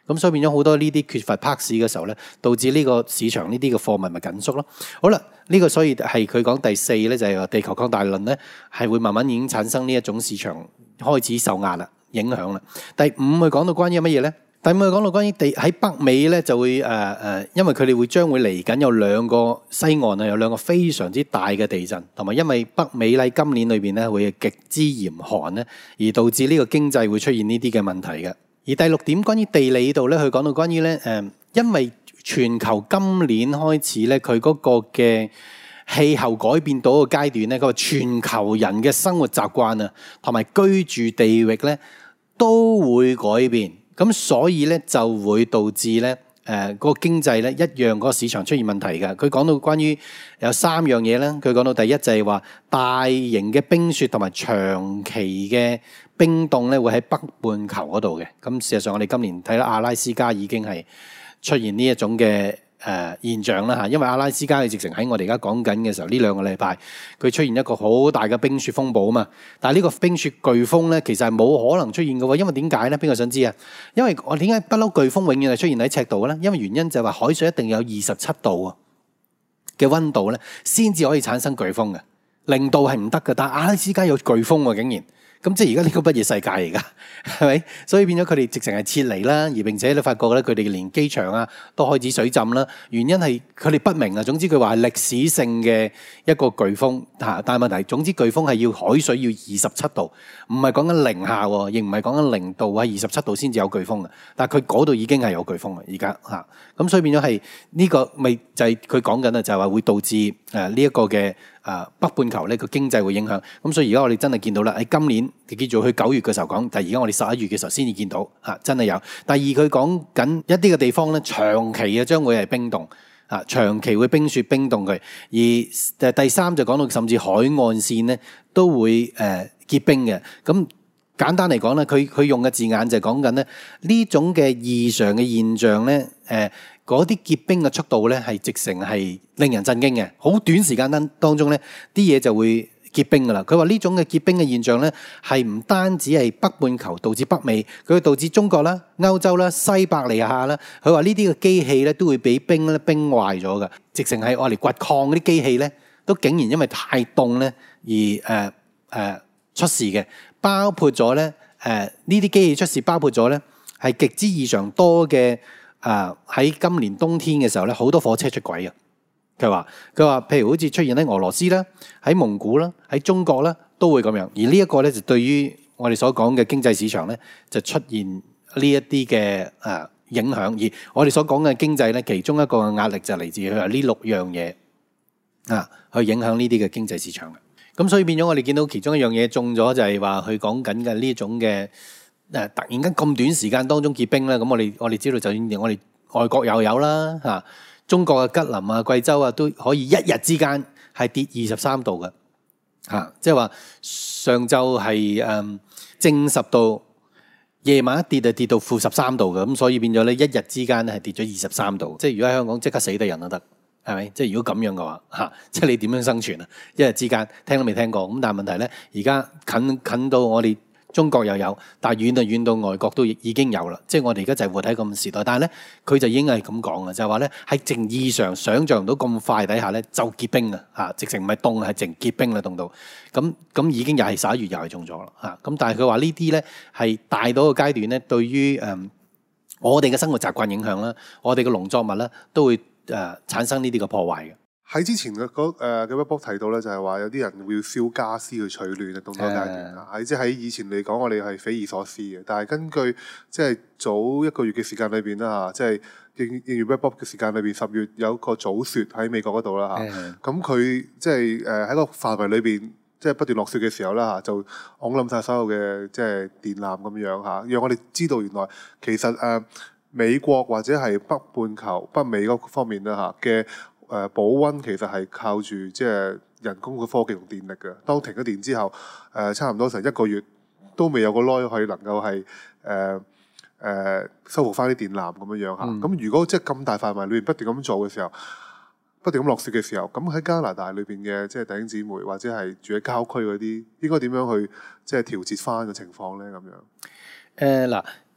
咁所以變咗好多呢啲缺乏泊市嘅時候咧，導致呢個市場呢啲嘅貨物咪緊縮咯。好啦，呢、這個所以係佢講第四咧，就係話地球擴大論咧，係會慢慢已經產生呢一種市場開始受壓啦、影響啦。第五佢講到關於乜嘢咧？第五佢講到關於地喺北美咧就會誒誒、呃，因為佢哋會將會嚟緊有兩個西岸啊，有兩個非常之大嘅地震，同埋因為北美喺今年裏邊咧會極之嚴寒咧，而導致呢個經濟會出現呢啲嘅問題嘅。而第六點關於地理度咧，佢講到關於咧誒，因為全球今年開始咧，佢嗰個嘅氣候改變到個階段咧，嗰個全球人嘅生活習慣啊，同埋居住地域咧都會改變，咁所以咧就會導致咧誒嗰個經濟咧一樣嗰個市場出現問題嘅。佢講到關於有三樣嘢咧，佢講到第一就係話大型嘅冰雪同埋長期嘅冰凍咧會喺北半球嗰度嘅。咁事實上我哋今年睇到阿拉斯加已經係出現呢一種嘅誒現象啦嚇，因為阿拉斯加嘅直情喺我哋而家講緊嘅時候，呢兩個禮拜佢出現一個好大嘅冰雪風暴啊嘛。但係呢個冰雪颶風咧，其實係冇可能出現嘅喎，因為點解咧？邊個想知啊？因為我點解不嬲颶風永遠係出現喺赤道咧？因為原因就係話海水一定有二十七度啊嘅溫度咧，先至可以產生颶風嘅，零度係唔得嘅。但係阿拉斯加有颶風喎，竟然。咁即係而家呢個乜嘢世界嚟㗎？係咪？所以變咗佢哋直情係撤離啦，而並且你發覺咧，佢哋連機場啊都開始水浸啦。原因係佢哋不明啊。總之佢話係歷史性嘅一個颶風嚇，但係問題總之颶風係要海水要二十七度，唔係講緊零下喎，亦唔係講緊零度啊，二十七度先至有颶風嘅。但係佢嗰度已經係有颶風啦，而家嚇。咁所以變咗係呢個咪就係佢講緊啊，就係話會導致誒呢一個嘅。啊，北半球呢個經濟會影響，咁所以而家我哋真係見到啦。喺今年叫做去九月嘅時候講，但係而家我哋十一月嘅時候先至見到，嚇、啊、真係有。第二佢講緊一啲嘅地方咧，長期嘅將會係冰凍，啊長期會冰雪冰凍佢。而誒第三就講到甚至海岸線咧都會誒、呃、結冰嘅。咁簡單嚟講咧，佢佢用嘅字眼就係講緊咧呢種嘅異常嘅現象咧，誒、呃。嗰啲結冰嘅速度咧，係直成係令人震驚嘅。好短時間當當中咧，啲嘢就會結冰噶啦。佢話呢種嘅結冰嘅現象咧，係唔單止係北半球導致北美，佢會導致中國啦、歐洲啦、西伯利亞啦。佢話呢啲嘅機器咧，都會俾冰咧冰壞咗嘅。直成係愛嚟掘礦嗰啲機器咧，都竟然因為太凍咧而誒誒、呃呃、出事嘅。包括咗咧誒呢啲機器出事，包括咗咧係極之異常多嘅。啊！喺今年冬天嘅時候咧，好多火車出軌啊！佢話佢話，譬如好似出現喺俄羅斯啦、喺蒙古啦、喺中國啦，都會咁樣。而呢一個咧，就對於我哋所講嘅經濟市場咧，就出現呢一啲嘅啊影響。而我哋所講嘅經濟咧，其中一個壓力就嚟自佢話呢六樣嘢啊，去影響呢啲嘅經濟市場嘅。咁所以變咗我哋見到其中一樣嘢中咗，就係話佢講緊嘅呢種嘅。誒突然間咁短時間當中結冰咧，咁我哋我哋知道，就算我哋外國又有啦嚇，中國嘅吉林啊、貴州啊都可以一日之間係跌二十三度嘅嚇，即係話上晝係誒正十度，夜晚一跌就跌到負十三度嘅，咁所以變咗咧一日之間咧係跌咗二十三度，即係如果喺香港即刻死得人都得，係咪？即係如果咁樣嘅話嚇，即係你點樣生存啊？一日之間聽都未聽過，咁但係問題咧，而家近近到我哋。中國又有，但係遠就遠到外國都已經有啦。即係我哋而家就係活喺咁時代，但係咧佢就已經係咁講嘅，就係話咧喺正異常想像唔到咁快底下咧就結冰啊！嚇，直情唔係凍係淨結冰啦，凍到咁咁已經又係十一月又係中咗啦嚇。咁但係佢話呢啲咧係大到個階段咧，對於誒、嗯、我哋嘅生活習慣影響啦，我哋嘅農作物咧都會誒、呃、產生呢啲嘅破壞嘅。 喺之前嘅嗰誒嘅一波提到咧，就係話有啲人會燒家私去取暖啊，凍多階段啊。喺即係喺以前嚟講，我哋係匪夷所思嘅。但係根據即係早一個月嘅時間裏邊啦嚇，即係應應住 Webbook 嘅時間裏邊，十月有個早雪喺美國嗰度啦嚇。咁佢即係誒喺個範圍裏邊，即係不斷落雪嘅時候啦嚇，就拱冧晒所有嘅即係電纜咁樣嚇，讓我哋知道原來其實誒、呃、美國或者係北半球北美嗰方面啦嚇嘅。誒、呃、保溫其實係靠住即係人工嘅科技同電力嘅。當停咗電之後，誒、呃、差唔多成一個月都未有個耐可以能夠係誒誒修復翻啲電纜咁樣樣嚇。咁、嗯、如果即係咁大範圍裏邊不斷咁做嘅時候，不斷咁落雪嘅時候，咁喺加拿大裏邊嘅即係弟兄姊妹或者係住喺郊區嗰啲，應該點樣去即係調節翻嘅情況咧？咁樣誒嗱。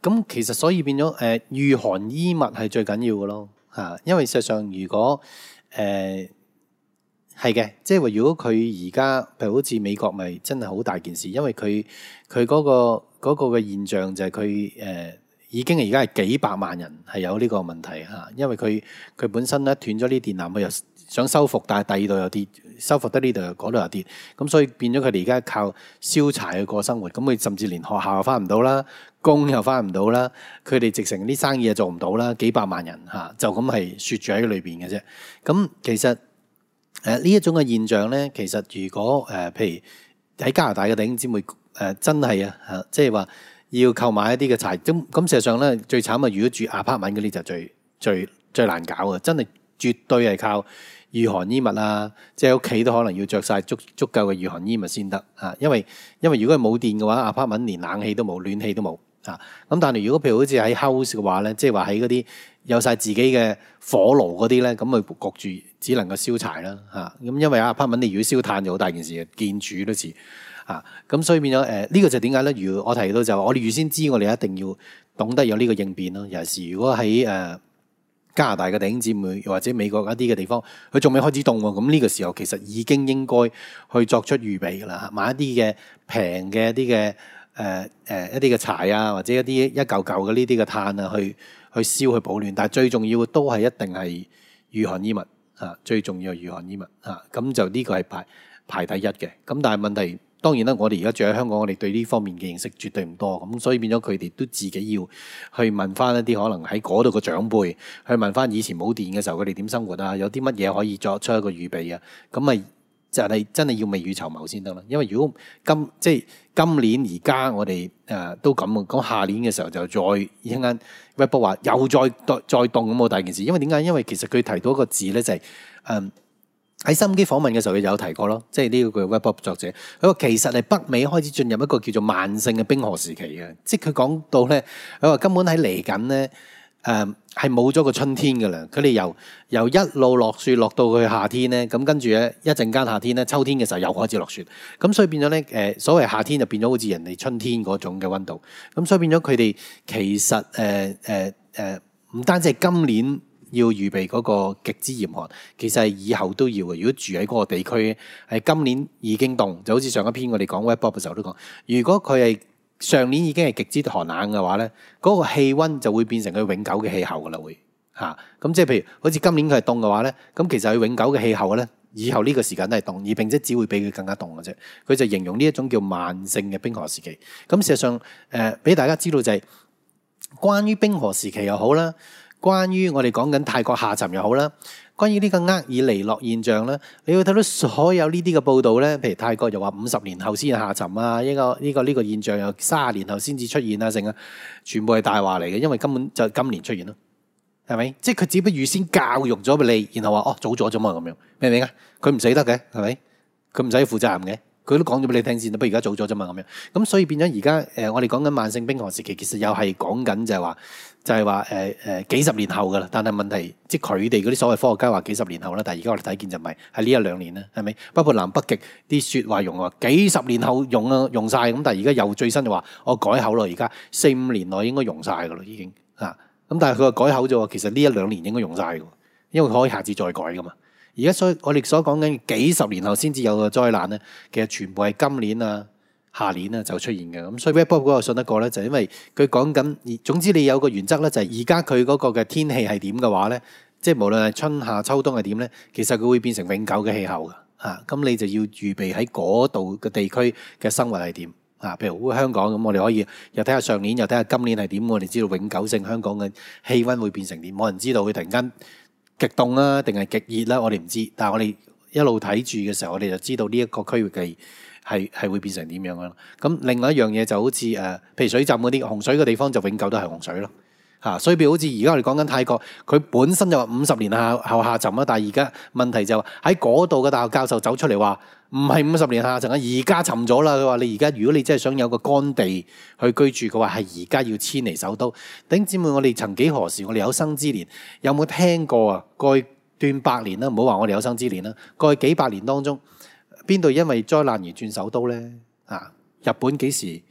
咁其實所以變咗誒御寒衣物係最緊要嘅咯嚇，因為事實上如果誒係嘅，即係話如果佢而家譬如好似美國咪真係好大件事，因為佢佢嗰個嗰個嘅現象就係佢誒已經而家係幾百萬人係有呢個問題嚇，因為佢佢本身咧斷咗呢電纜，佢又想修復，但係第二度又跌，修復得呢度又嗰度又跌，咁所以變咗佢哋而家靠燒柴去過生活，咁佢甚至連學校又翻唔到啦，工又翻唔到啦，佢哋直成啲生意又做唔到啦，幾百萬人嚇就咁係雪住喺裏邊嘅啫。咁其實誒呢一種嘅現象咧，其實如果誒、呃、譬如喺加拿大嘅弟兄姊妹誒、呃、真係啊嚇，即係話要購買一啲嘅柴，咁咁事實上咧最慘啊！如果住 apartment 嗰啲就最最最難搞啊！真係絕對係靠御寒衣物啊，即係喺屋企都可能要着晒足足夠嘅御寒衣物先得啊！因為因為如果係冇電嘅話 ，apartment 連冷氣都冇，暖氣都冇啊！咁但係如果譬如好似喺 house 嘅話咧，即係話喺嗰啲有晒自己嘅火爐嗰啲咧，咁咪焗住只能夠燒柴啦嚇。咁因為 apartment 你如果燒炭就好大件事嘅，見煮都似。啊，咁所以變咗誒呢個就點解咧？如果我提到就我哋預先知，我哋一定要懂得有呢個應變咯。尤其是如果喺誒、呃、加拿大嘅弟兄姊妹，又或者美國一啲嘅地方，佢仲未開始凍喎，咁呢個時候其實已經應該去作出預備㗎啦。買一啲嘅平嘅一啲嘅誒誒一啲嘅柴啊，或者一啲一嚿嚿嘅呢啲嘅炭啊，去去燒去保暖。但係最重要嘅都係一定係御寒衣物啊，最重要係御寒衣物啊。咁就呢個係排排第一嘅。咁但係問題。當然啦，我哋而家住喺香港，我哋對呢方面嘅認識絕對唔多，咁所以變咗佢哋都自己要去問翻一啲可能喺嗰度嘅長輩，去問翻以前冇電嘅時候佢哋點生活啊，有啲乜嘢可以作出一個預備啊，咁咪就係真係要未雨綢繆先得啦。因為如果今即係今年而家我哋誒、呃、都咁啊，咁下年嘅時候就再一陣間 Webbook 話又再再再凍咁好大件事，因為點解？因為其實佢提到一個字咧就係、是、誒。呃喺收音機訪問嘅時候，佢有提過咯，即係呢個 Webbook 作者，佢話其實係北美開始進入一個叫做慢性嘅冰河時期嘅，即係佢講到咧，佢話根本喺嚟緊咧，誒係冇咗個春天㗎啦，佢哋由由一路落雪落到去夏天咧，咁跟住咧一陣間夏天咧，秋天嘅時候又開始落雪，咁所以變咗咧誒所謂夏天就變咗好似人哋春天嗰種嘅溫度，咁所以變咗佢哋其實誒誒誒唔單止係今年。要預備嗰個極之嚴寒，其實係以後都要嘅。如果住喺嗰個地區，係今年已經凍，就好似上一篇我哋講 Webbook 嘅時候都講。如果佢係上年已經係極之寒冷嘅話咧，嗰、那個氣温就會變成佢永久嘅氣候噶啦，會嚇。咁即係譬如好似今年佢係凍嘅話咧，咁其實佢永久嘅氣候咧，以後呢個時間都係凍，而並且只會比佢更加凍嘅啫。佢就形容呢一種叫慢性嘅冰河時期。咁事實上誒，俾、呃、大家知道就係、是、關於冰河時期又好啦。關於我哋講緊泰國下沉又好啦，關於呢個厄爾尼諾現象咧，你會睇到所有呢啲嘅報道咧，譬如泰國又話五十年後先下沉啊，呢個呢個呢個現象又三十年後先至出現啊，成啊，全部係大話嚟嘅，因為根本就今年出現咯，係咪？即係佢只不過預先教育咗俾你，然後話哦早咗啫嘛咁樣，明唔明啊？佢唔死得嘅，係咪？佢唔使負責任嘅。佢都講咗俾你聽先，不過而家早咗啫嘛咁樣，咁所以變咗而家誒，我哋講緊慢性冰河時期，其實又係講緊就係話，就係話誒誒幾十年後噶啦。但係問題，即係佢哋嗰啲所謂科學家話幾十年後啦，但係而家我哋睇見就唔係，係呢一兩年啦，係咪？包括南北極啲雪話融啊，幾十年後融啊融曬，咁但係而家又最新就話我改口咯，而家四五年內應該融曬噶啦已經嚇，咁但係佢話改口咗喎，其實呢一兩年應該融曬嘅，因為佢可以下次再改噶嘛。而家所我哋所講緊幾十年後先至有個災難咧，其實全部係今年啊、下年啊就出現嘅。咁所以 Webbook 嗰個信得過咧，就係因為佢講緊，總之你有個原則咧，就係而家佢嗰個嘅天氣係點嘅話咧，即係無論係春夏秋冬係點咧，其實佢會變成永久嘅氣候嘅嚇。咁你就要預備喺嗰度嘅地區嘅生活係點啊？譬如香港咁，我哋可以又睇下上年，又睇下今年係點，我哋知道永久性香港嘅氣温會變成點，冇人知道佢突然間極凍啊，定係極熱啦？我哋唔知，但係我哋一路睇住嘅時候，我哋就知道呢一個區域嘅係係會變成點樣嘅咯。咁另外一樣嘢就好似誒，譬如水浸嗰啲洪水嘅地方，就永久都係洪水咯。嚇，所以譬如好似而家我哋講緊泰國，佢本身就話五十年後後下沉啦，但係而家問題就喺嗰度嘅大學教授走出嚟話，唔係五十年下沉啊，而家沉咗啦。佢話你而家如果你真係想有個乾地去居住嘅話，係而家要遷離首都。弟兄姊妹，我哋曾幾何時我哋有生之年有冇聽過啊？過去斷百年啦，唔好話我哋有生之年啦，過去幾百年當中，邊度因為災難而轉首都咧？啊，日本幾時一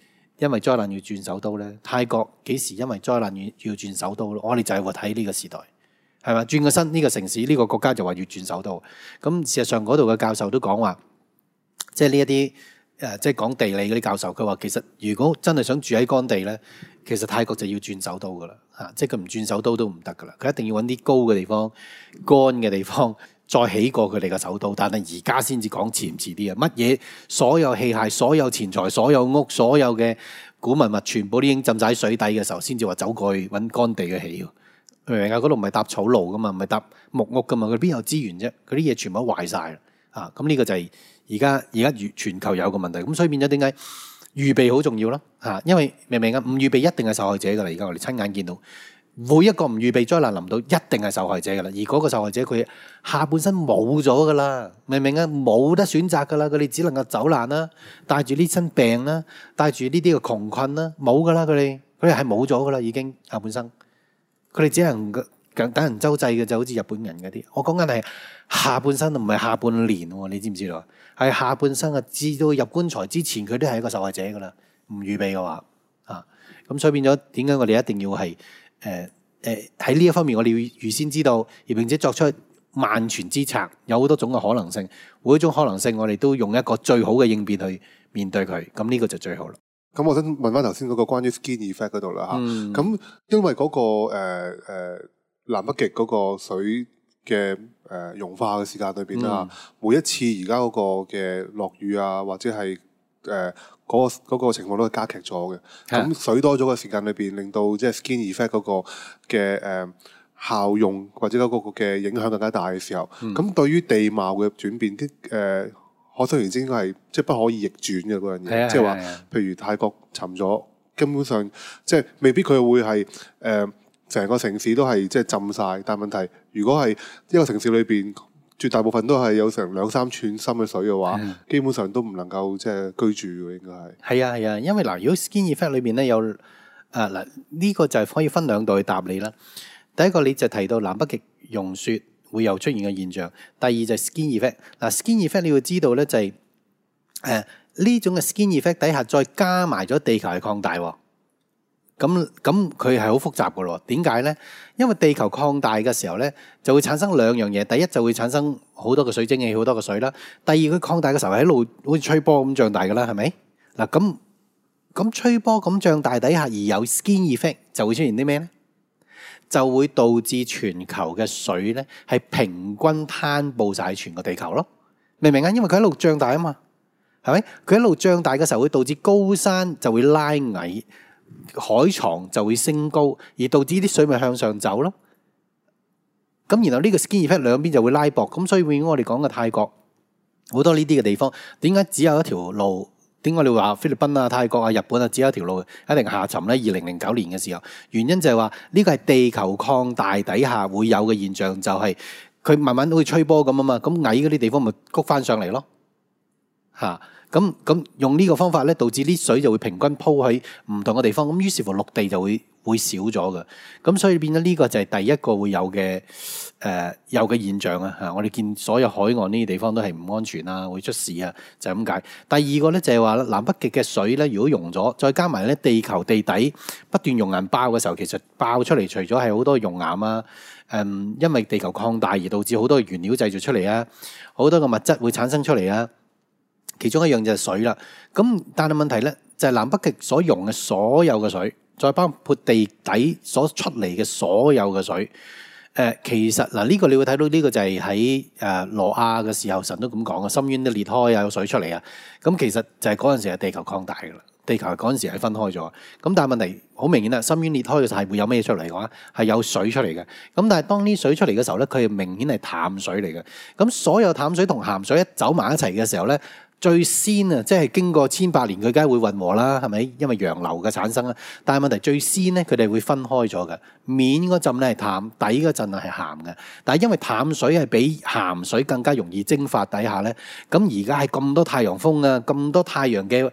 因為災難要轉首都咧？泰國幾時因為災難要要轉首都咯？我哋就係活喺呢個時代，係嘛？轉個身呢個城市呢、呢個國家就話要轉首都。咁事實上嗰度嘅教授都講話，即係呢一啲誒，即係講地理嗰啲教授，佢話其實如果真係想住喺乾地咧，其實泰國就要轉首都噶啦嚇，即係佢唔轉首都都唔得噶啦，佢一定要揾啲高嘅地方、乾嘅地方。再起過佢哋嘅首都，但係而家先至講遲唔遲啲啊！乜嘢所有器械、所有錢財、所有屋、所有嘅古文物，全部都已經浸晒喺水底嘅時候，先至話走過去揾乾地去起。明唔明啊？嗰度唔係搭草路噶嘛，唔係搭木屋噶嘛，佢邊有資源啫？嗰啲嘢全部都壞晒啦！啊，咁呢個就係而家而家全球有個問題，咁所以變咗點解預備好重要咯？嚇，因為明唔明啊？唔預備一定係受害者噶啦！而家我哋親眼見到。每一個唔預備災難臨到，一定係受害者噶啦。而嗰個受害者佢下半身冇咗噶啦，明唔明啊？冇得選擇噶啦，佢哋只能夠走難啦，帶住呢身病啦，帶住呢啲嘅窮困啦，冇噶啦，佢哋佢哋係冇咗噶啦，已經下半身。佢哋只能等人周濟嘅，就好似日本人嗰啲。我講緊係下半身，唔係下半年喎，你知唔知道？係下半身啊！至到入棺材之前，佢都係一個受害者噶啦。唔預備嘅話啊，咁所以變咗點解我哋一定要係？誒誒喺呢一方面，我哋要預先知道，而並且作出萬全之策，有好多種嘅可能性。每一種可能性，我哋都用一個最好嘅應變去面對佢。咁呢個就最好啦。 咁我想問翻頭先嗰個關於 skin effect 嗰度啦嚇。咁、嗯、因為嗰、那個誒、呃呃、南北極嗰個水嘅誒、呃、融化嘅時間裏邊啦，嗯、每一次而家嗰個嘅落雨啊，或者係誒。呃嗰、那個那個情況都係加劇咗嘅，咁的水多咗嘅時間裏邊，令到即係 skin effect 嗰個嘅誒、呃、效用或者嗰個嘅影響更加大嘅時候，咁、嗯、對於地貌嘅轉變，啲、呃、誒可想而知應該係即係不可以逆轉嘅嗰樣嘢，即係話譬如泰國沉咗，根本上即係未必佢會係誒成個城市都係即係浸晒，但係問題如果係一個城市裏邊，絕大部分都係有成兩三寸深嘅水嘅話，的基本上都唔能夠即係居住嘅，應該係。係啊係啊，因為嗱，如果 skin effect 裏邊咧有誒嗱呢個就係可以分兩度去答你啦。第一個你就提到南北極融雪會有出現嘅現象，第二就係 skin effect。嗱 skin effect 你要知道咧就係誒呢種嘅 skin effect 底下再加埋咗地球嘅擴大喎。咁咁佢係好複雜嘅咯，點解咧？因為地球擴大嘅時候咧，就會產生兩樣嘢。第一就會產生好多嘅水蒸氣，好多嘅水啦。第二佢擴大嘅時候喺度好似吹波咁脹大㗎啦，係咪？嗱咁咁吹波咁脹大底下而有 skin effect 就會出現啲咩咧？就會導致全球嘅水咧係平均攤佈晒全個地球咯。明唔明啊？因為佢喺度脹大啊嘛，係咪？佢喺度脹大嘅時候會導致高山就會拉矮。海床就會升高，而導致啲水咪向上走咯。咁然後呢個 skin effect 兩邊就會拉薄，咁所以永遠我哋講嘅泰國好多呢啲嘅地方，點解只有一條路？點解你話菲律賓啊、泰國啊、日本啊只有一條路一定下沉咧？二零零九年嘅時候，原因就係話呢個係地球擴大底下會有嘅現象，就係佢慢慢都會吹波咁啊嘛。咁矮嗰啲地方咪谷翻上嚟咯，嚇。咁咁用呢個方法咧，導致啲水就會平均鋪喺唔同嘅地方，咁於是乎陸地就會會少咗嘅。咁所以變咗呢個就係第一個會有嘅誒、呃、有嘅現象啊！嚇，我哋見所有海岸呢啲地方都係唔安全啊，會出事啊，就係咁解。第二個咧就係話南北極嘅水咧，如果溶咗，再加埋咧地球地底不斷熔岩爆嘅時候，其實爆出嚟除咗係好多熔岩啊，誒、嗯，因為地球擴大而導致好多嘅原料製造出嚟啊，好多嘅物質會產生出嚟啊。其中一樣就係水啦，咁但係問題咧就係南北極所溶嘅所有嘅水，再包括地底所出嚟嘅所有嘅水，誒、呃、其實嗱呢、這個你會睇到呢個就係喺誒挪亞嘅時候神都咁講嘅，深淵都裂開啊，有水出嚟啊，咁其實就係嗰陣時係地球擴大嘅啦，地球嗰陣時係分開咗，咁但係問題好明顯啦，深淵裂開嘅時候係會有咩出嚟嘅話，係有水出嚟嘅，咁但係當呢水出嚟嘅時候咧，佢係明顯係淡水嚟嘅，咁所有淡水同鹹水一走埋一齊嘅時候咧。最先啊，即係經過千百年，佢梗係會混和啦，係咪？因為洋流嘅產生啦。但係問題最先咧，佢哋會分開咗嘅。面嗰陣咧係淡，底嗰陣係鹹嘅。但係因為淡水係比鹹水更加容易蒸發底下咧，咁而家係咁多太陽風啊，咁多太陽嘅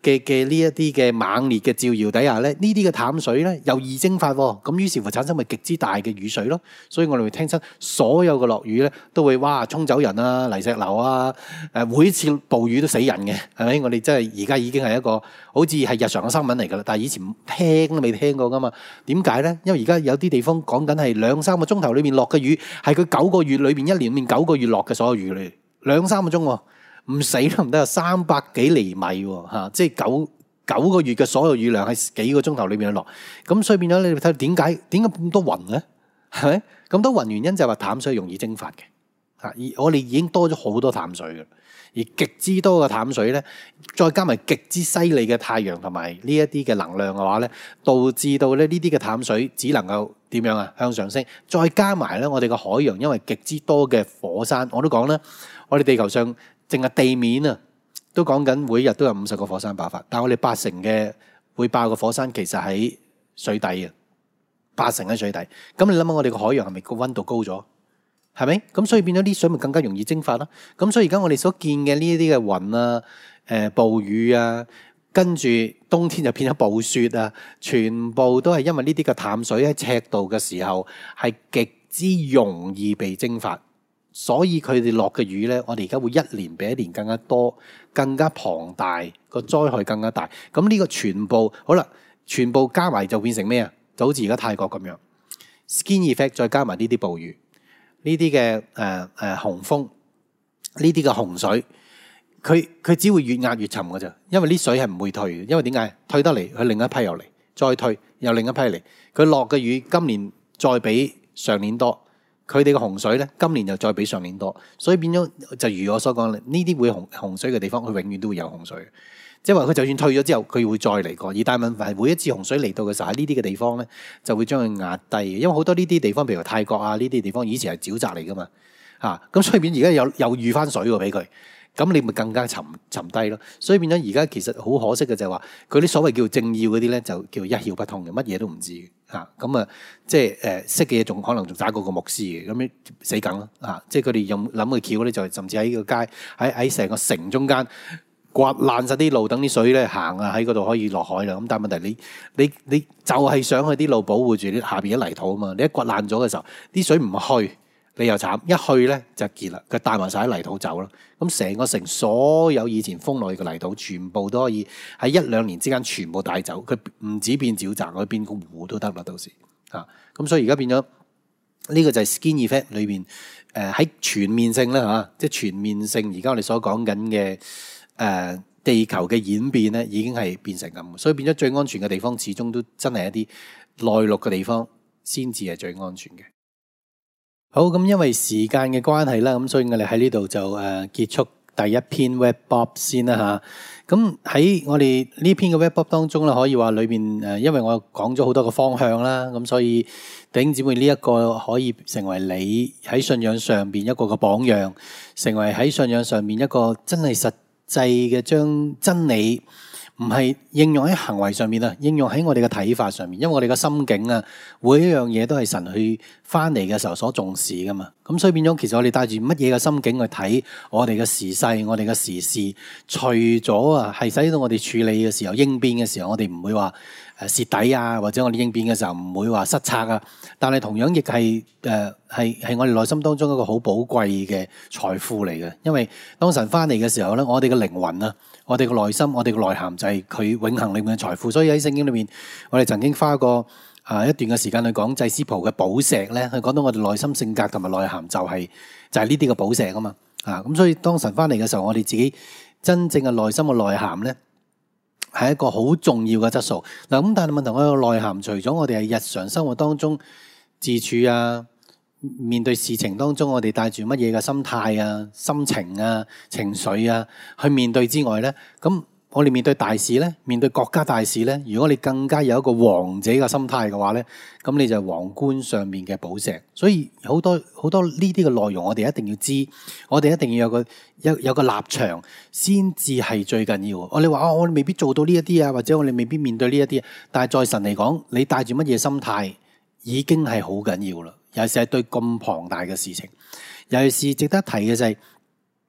嘅嘅呢一啲嘅猛烈嘅照耀底下咧，呢啲嘅淡水咧又易蒸發喎，咁於是乎產生咪極之大嘅雨水咯。所以我哋會聽親所有嘅落雨咧，都會哇沖走人啊、泥石流啊，誒每一次暴雨都死人嘅，係咪？我哋真係而家已經係一個好似係日常嘅新聞嚟㗎啦。但係以前聽都未聽過㗎嘛？點解咧？因為而家有啲地方講緊係兩三個鐘頭裏面落嘅雨，係佢九個月裏面一年裏面九個月落嘅所有雨嚟，兩三個鐘喎。唔死都唔得啊！三百幾厘米喎，嚇，即係九九個月嘅所有雨量喺幾個鐘頭裏面落，咁所以變咗你睇點解點解咁多雲咧？係咪咁多雲？原因就係話淡水容易蒸發嘅嚇，而我哋已經多咗好多淡水嘅，而極之多嘅淡水咧，再加埋極之犀利嘅太陽同埋呢一啲嘅能量嘅話咧，導致到咧呢啲嘅淡水只能夠點樣啊向上升，再加埋咧我哋嘅海洋因為極之多嘅火山，我都講啦，我哋地球上。淨係地面啊，都講緊每日都有五十個火山爆發，但係我哋八成嘅會爆嘅火山其實喺水底啊，八成喺水底。咁你諗下，我哋個海洋係咪個溫度高咗？係咪？咁所以變咗啲水咪更加容易蒸發咯。咁所以而家我哋所見嘅呢一啲嘅雲啊、誒暴雨啊，跟住冬天就變咗暴雪啊，全部都係因為呢啲嘅淡水喺赤道嘅時候係極之容易被蒸發。所以佢哋落嘅雨咧，我哋而家會一年比一年更加多、更加龐大，個災害更加大。咁呢個全部好啦，全部加埋就變成咩啊？就好似而家泰國咁樣 ，skin effect 再加埋呢啲暴雨、呢啲嘅誒誒洪峰、呢啲嘅洪水，佢佢只會越壓越沉㗎咋。因為啲水係唔會退嘅，因為點解？退得嚟，佢另一批又嚟，再退又另一批嚟。佢落嘅雨今年再比上年多。佢哋嘅洪水咧，今年又再比上年多，所以變咗就如我所講，呢啲會洪洪水嘅地方，佢永遠都會有洪水。即係話佢就算退咗之後，佢會再嚟過。而大問題係每一次洪水嚟到嘅時候，喺呢啲嘅地方咧，就會將佢壓低嘅。因為好多呢啲地方，譬如泰國啊呢啲地方，以前係沼澤嚟噶嘛，嚇咁所以變而家有又遇翻水喎俾佢。咁你咪更加沉沉低咯，所以變咗而家其實好可惜嘅就係話，佢啲所謂叫政要嗰啲咧，就叫一竅不通嘅，乜嘢都唔知嘅嚇。咁啊，即係誒識嘅嘢仲可能仲渣過個牧師嘅，咁樣死梗咯嚇。即係佢哋用諗嘅橋咧，就係甚至喺個街喺喺成個城中間刮爛晒啲路，等啲水咧行啊喺嗰度可以落海啦。咁但係問題你你你就係想去啲路保護住啲下邊啲泥土啊嘛。你一刮爛咗嘅時候，啲水唔去。你又慘，一去咧就結啦，佢帶埋晒啲泥土走咯。咁成個城所有以前封落去嘅泥土，全部都可以喺一兩年之間全部帶走。佢唔止變沼澤，佢變個湖都得啦。到時啊，咁所以而家變咗呢個就係 skin effect 裏邊誒喺全面性啦嚇，即係全面性。而家我哋所講緊嘅誒地球嘅演變咧，已經係變成咁，所以變咗最安全嘅地方，始終都真係一啲內陸嘅地方先至係最安全嘅。好，咁因為時間嘅關係啦，咁所以我哋喺呢度就誒結束第一篇 Web Bob 先啦吓。咁喺我哋呢篇嘅 Web Bob 當中咧，可以話裏邊誒，因為我講咗好多個方向啦，咁所以弟兄姊妹呢一個可以成為你喺信仰上邊一個嘅榜樣，成為喺信仰上邊一個真係實際嘅將真理。唔係應用喺行為上面啊，應用喺我哋嘅睇法上面，因為我哋嘅心境啊，每一樣嘢都係神去翻嚟嘅時候所重視噶嘛。咁所以變咗，其實我哋帶住乜嘢嘅心境去睇我哋嘅時勢，我哋嘅時事，除咗啊係使到我哋處理嘅時候應變嘅時候，我哋唔會話誒蝕底啊，或者我哋應變嘅時候唔會話失策啊。但係同樣亦係誒係係我哋內心當中一個好寶貴嘅財富嚟嘅，因為當神翻嚟嘅時候咧，我哋嘅靈魂啊。我哋嘅內心，我哋嘅內涵就係佢永恆裏面嘅財富。所以喺聖經裏面，我哋曾經花過啊一段嘅時間去講祭司袍嘅寶石咧，去講到我哋內心性格同埋內涵就係就係呢啲嘅寶石啊嘛。啊咁，所以當神翻嚟嘅時候，我哋自己真正嘅內心嘅內涵咧，係一個好重要嘅質素。嗱咁，但係問題我嘅內涵，除咗我哋係日常生活當中自處啊。面對事情當中，我哋帶住乜嘢嘅心態啊、心情啊、情緒啊去面對之外咧，咁我哋面對大事咧，面對國家大事咧，如果你更加有一個王者嘅心態嘅話咧，咁你就係皇冠上面嘅寶石。所以好多好多呢啲嘅內容，我哋一定要知，我哋一定要有個有有個立場，先至係最緊要。我哋話啊，我哋未必做到呢一啲啊，或者我哋未必面對呢一啲，但係在神嚟講，你帶住乜嘢心態已經係好緊要啦。尤其是係對咁龐大嘅事情，尤其是值得提嘅就係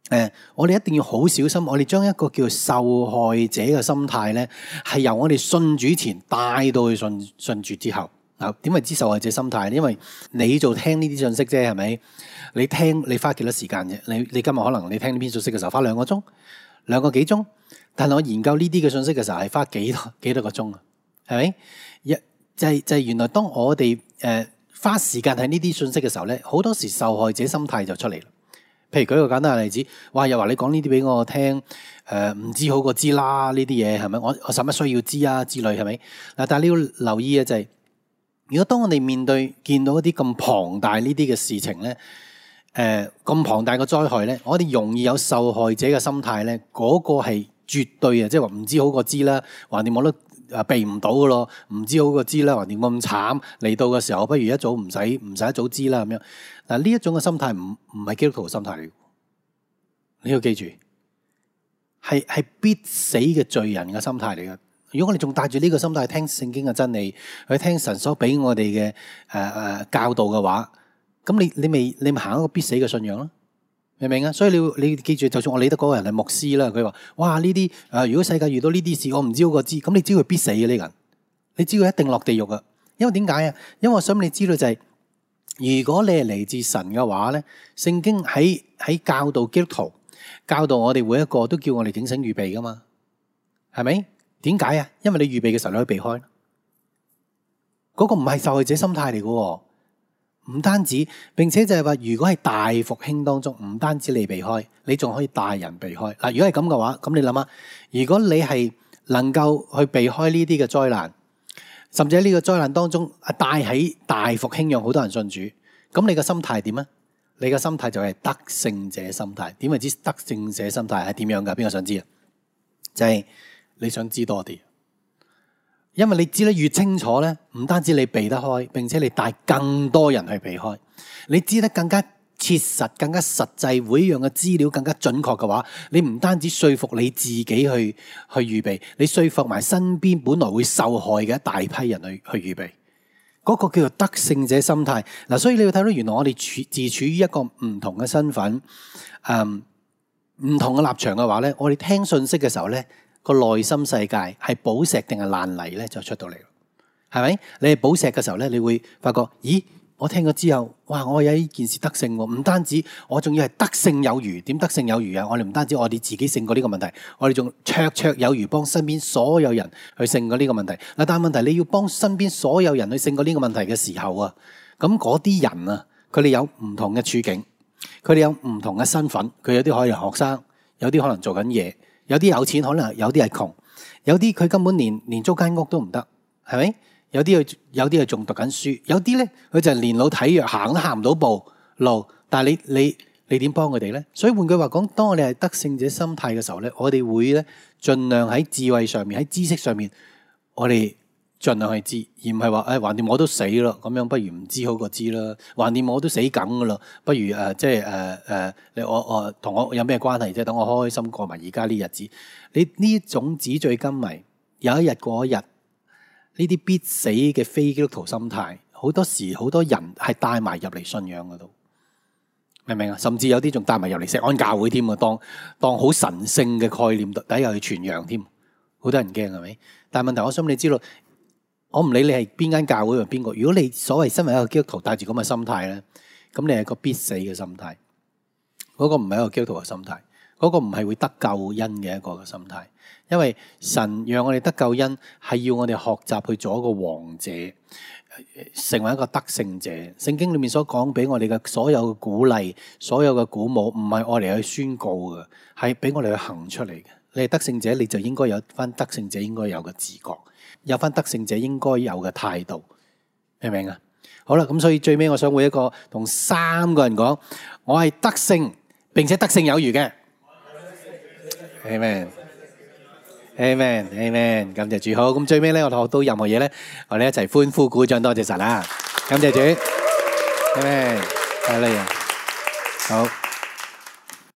誒，我哋一定要好小心，我哋將一個叫受害者嘅心態咧，係由我哋信主前帶到去信信主之後。嗱，點為之受害者心態？因為你做聽呢啲信息啫，係咪？你聽你花幾多時間啫？你你今日可能你聽呢篇信息嘅時候花兩個鐘、兩個幾鐘，但係我研究呢啲嘅信息嘅時候係花幾多幾多個鐘啊？係咪？一就係就係原來當我哋誒花時間睇呢啲信息嘅時候咧，好多時受害者心態就出嚟啦。譬如舉個簡單嘅例子，哇！又話你講呢啲俾我聽，誒、呃、唔知好過知啦，呢啲嘢係咪？我我使乜需要知啊？之類係咪？嗱，但係你要留意嘅就係、是，如果當我哋面對見到一啲咁龐大呢啲嘅事情咧，誒、呃、咁龐大嘅災害咧，我哋容易有受害者嘅心態咧，嗰、那個係絕對啊！即係話唔知好過知啦，橫掂我都誒避唔到嘅咯，唔知好過知啦，橫掂咁慘嚟到嘅時候，不如一早唔使唔使一早知啦咁樣。嗱，呢一種嘅心態唔唔係基督徒嘅心態嚟，你要記住，係係必死嘅罪人嘅心態嚟嘅。如果我哋仲帶住呢個心態聽聖經嘅真理，去聽神所俾我哋嘅誒誒教導嘅話，咁你你未你咪行一個必死嘅信仰咯，明唔明啊？所以你要你記住，就算我理得嗰個人係牧師啦，佢話哇呢啲誒，如果世界遇到呢啲事，我唔知好過知，咁你知佢必死嘅呢個人，你知佢一定落地獄啊！因為點解啊？因為我想你知道就係、是。如果你係嚟自神嘅話咧，聖經喺喺教導基督徒，教導我哋每一個都叫我哋警醒預備噶嘛，係咪？點解啊？因為你預備嘅時候你可以避開，嗰個唔係受害者心態嚟嘅，唔單止，並且就係話，如果係大復興當中，唔單止你避開，你仲可以帶人避開。嗱，如果係咁嘅話，咁你諗下，如果你係能夠去避開呢啲嘅災難。甚至喺呢個災難當中，帶起大復興，讓好多人信主。咁你嘅心態點啊？你嘅心態就係得勝者心態。點為之得勝者心態係點樣㗎？邊個想知啊？就係、是、你想知多啲，因為你知得越清楚咧，唔單止你避得開，並且你帶更多人去避開。你知得更加切實、更加實際，每一樣嘅資料更加準確嘅話，你唔單止說服你自己去去預備，你說服埋身邊本來會受害嘅一大批人去去預備。嗰、那個叫做得勝者心態。嗱，所以你要睇到原來我哋處自處於一個唔同嘅身份，誒唔同嘅立場嘅話咧，我哋聽信息嘅時候咧，個內心世界係寶石定係爛泥咧，就出到嚟，係咪？你係寶石嘅時候咧，你會發覺，咦？我聽咗之後，哇！我有呢件事得勝喎，唔單止我仲要係得勝有餘，點得勝有餘啊？我哋唔單止我哋自己勝過呢個問題，我哋仲綽綽有餘幫身邊所有人去勝過呢個問題。嗱，但係問題你要幫身邊所有人去勝過呢個問題嘅時候啊，咁嗰啲人啊，佢哋有唔同嘅處境，佢哋有唔同嘅身份，佢有啲可以係學生，有啲可能做緊嘢，有啲有錢，可能有啲係窮，有啲佢根本連連租間屋都唔得，係咪？有啲佢有啲係仲讀緊書，有啲咧佢就係年老體弱，行都行唔到步路。但係你你你點幫佢哋咧？所以換句話講，當我哋係得勝者心態嘅時候咧，我哋會咧盡量喺智慧上面、喺知識上面，我哋盡量去知，而唔係話誒橫掂我都死咯，咁樣不如唔知好過知啦。橫掂我都死梗噶啦，不如誒、呃、即係誒誒你我我同我有咩關係啫？等我開開心過埋而家呢日子。你呢種紙醉金迷，有一日過一日。呢啲必死嘅非基督徒心態，好多時好多人係帶埋入嚟信仰嗰度，明唔明啊？甚至有啲仲帶埋入嚟錫安教會添啊，當當好神聖嘅概念，第一又去傳揚添，好多人驚係咪？但係問題，我想你知道，我唔理你係邊間教會或邊個，如果你所謂身為一個基督徒帶住咁嘅心態咧，咁你係個必死嘅心態，嗰個唔係一個基督徒嘅心態，嗰個唔係會得救恩嘅一個嘅心態。因為神讓我哋得救恩，係要我哋學習去做一個王者，成為一個得勝者。聖經裏面所講俾我哋嘅所有嘅鼓勵，所有嘅鼓舞，唔係我哋去宣告嘅，係俾我哋去行出嚟嘅。你係得勝者，你就應該有翻得勝者應該有嘅自覺，有翻得勝者應該有嘅態度，明唔明啊？好啦，咁所以最尾我想會一個同三個人講，我係得勝，並且得勝有餘嘅。Amen。Amen，Amen， Amen， 感謝主。好，咁最尾咧，我哋學到任何嘢咧，我哋一齊歡呼鼓掌，多謝神啦！感謝主，Amen，係啦，好。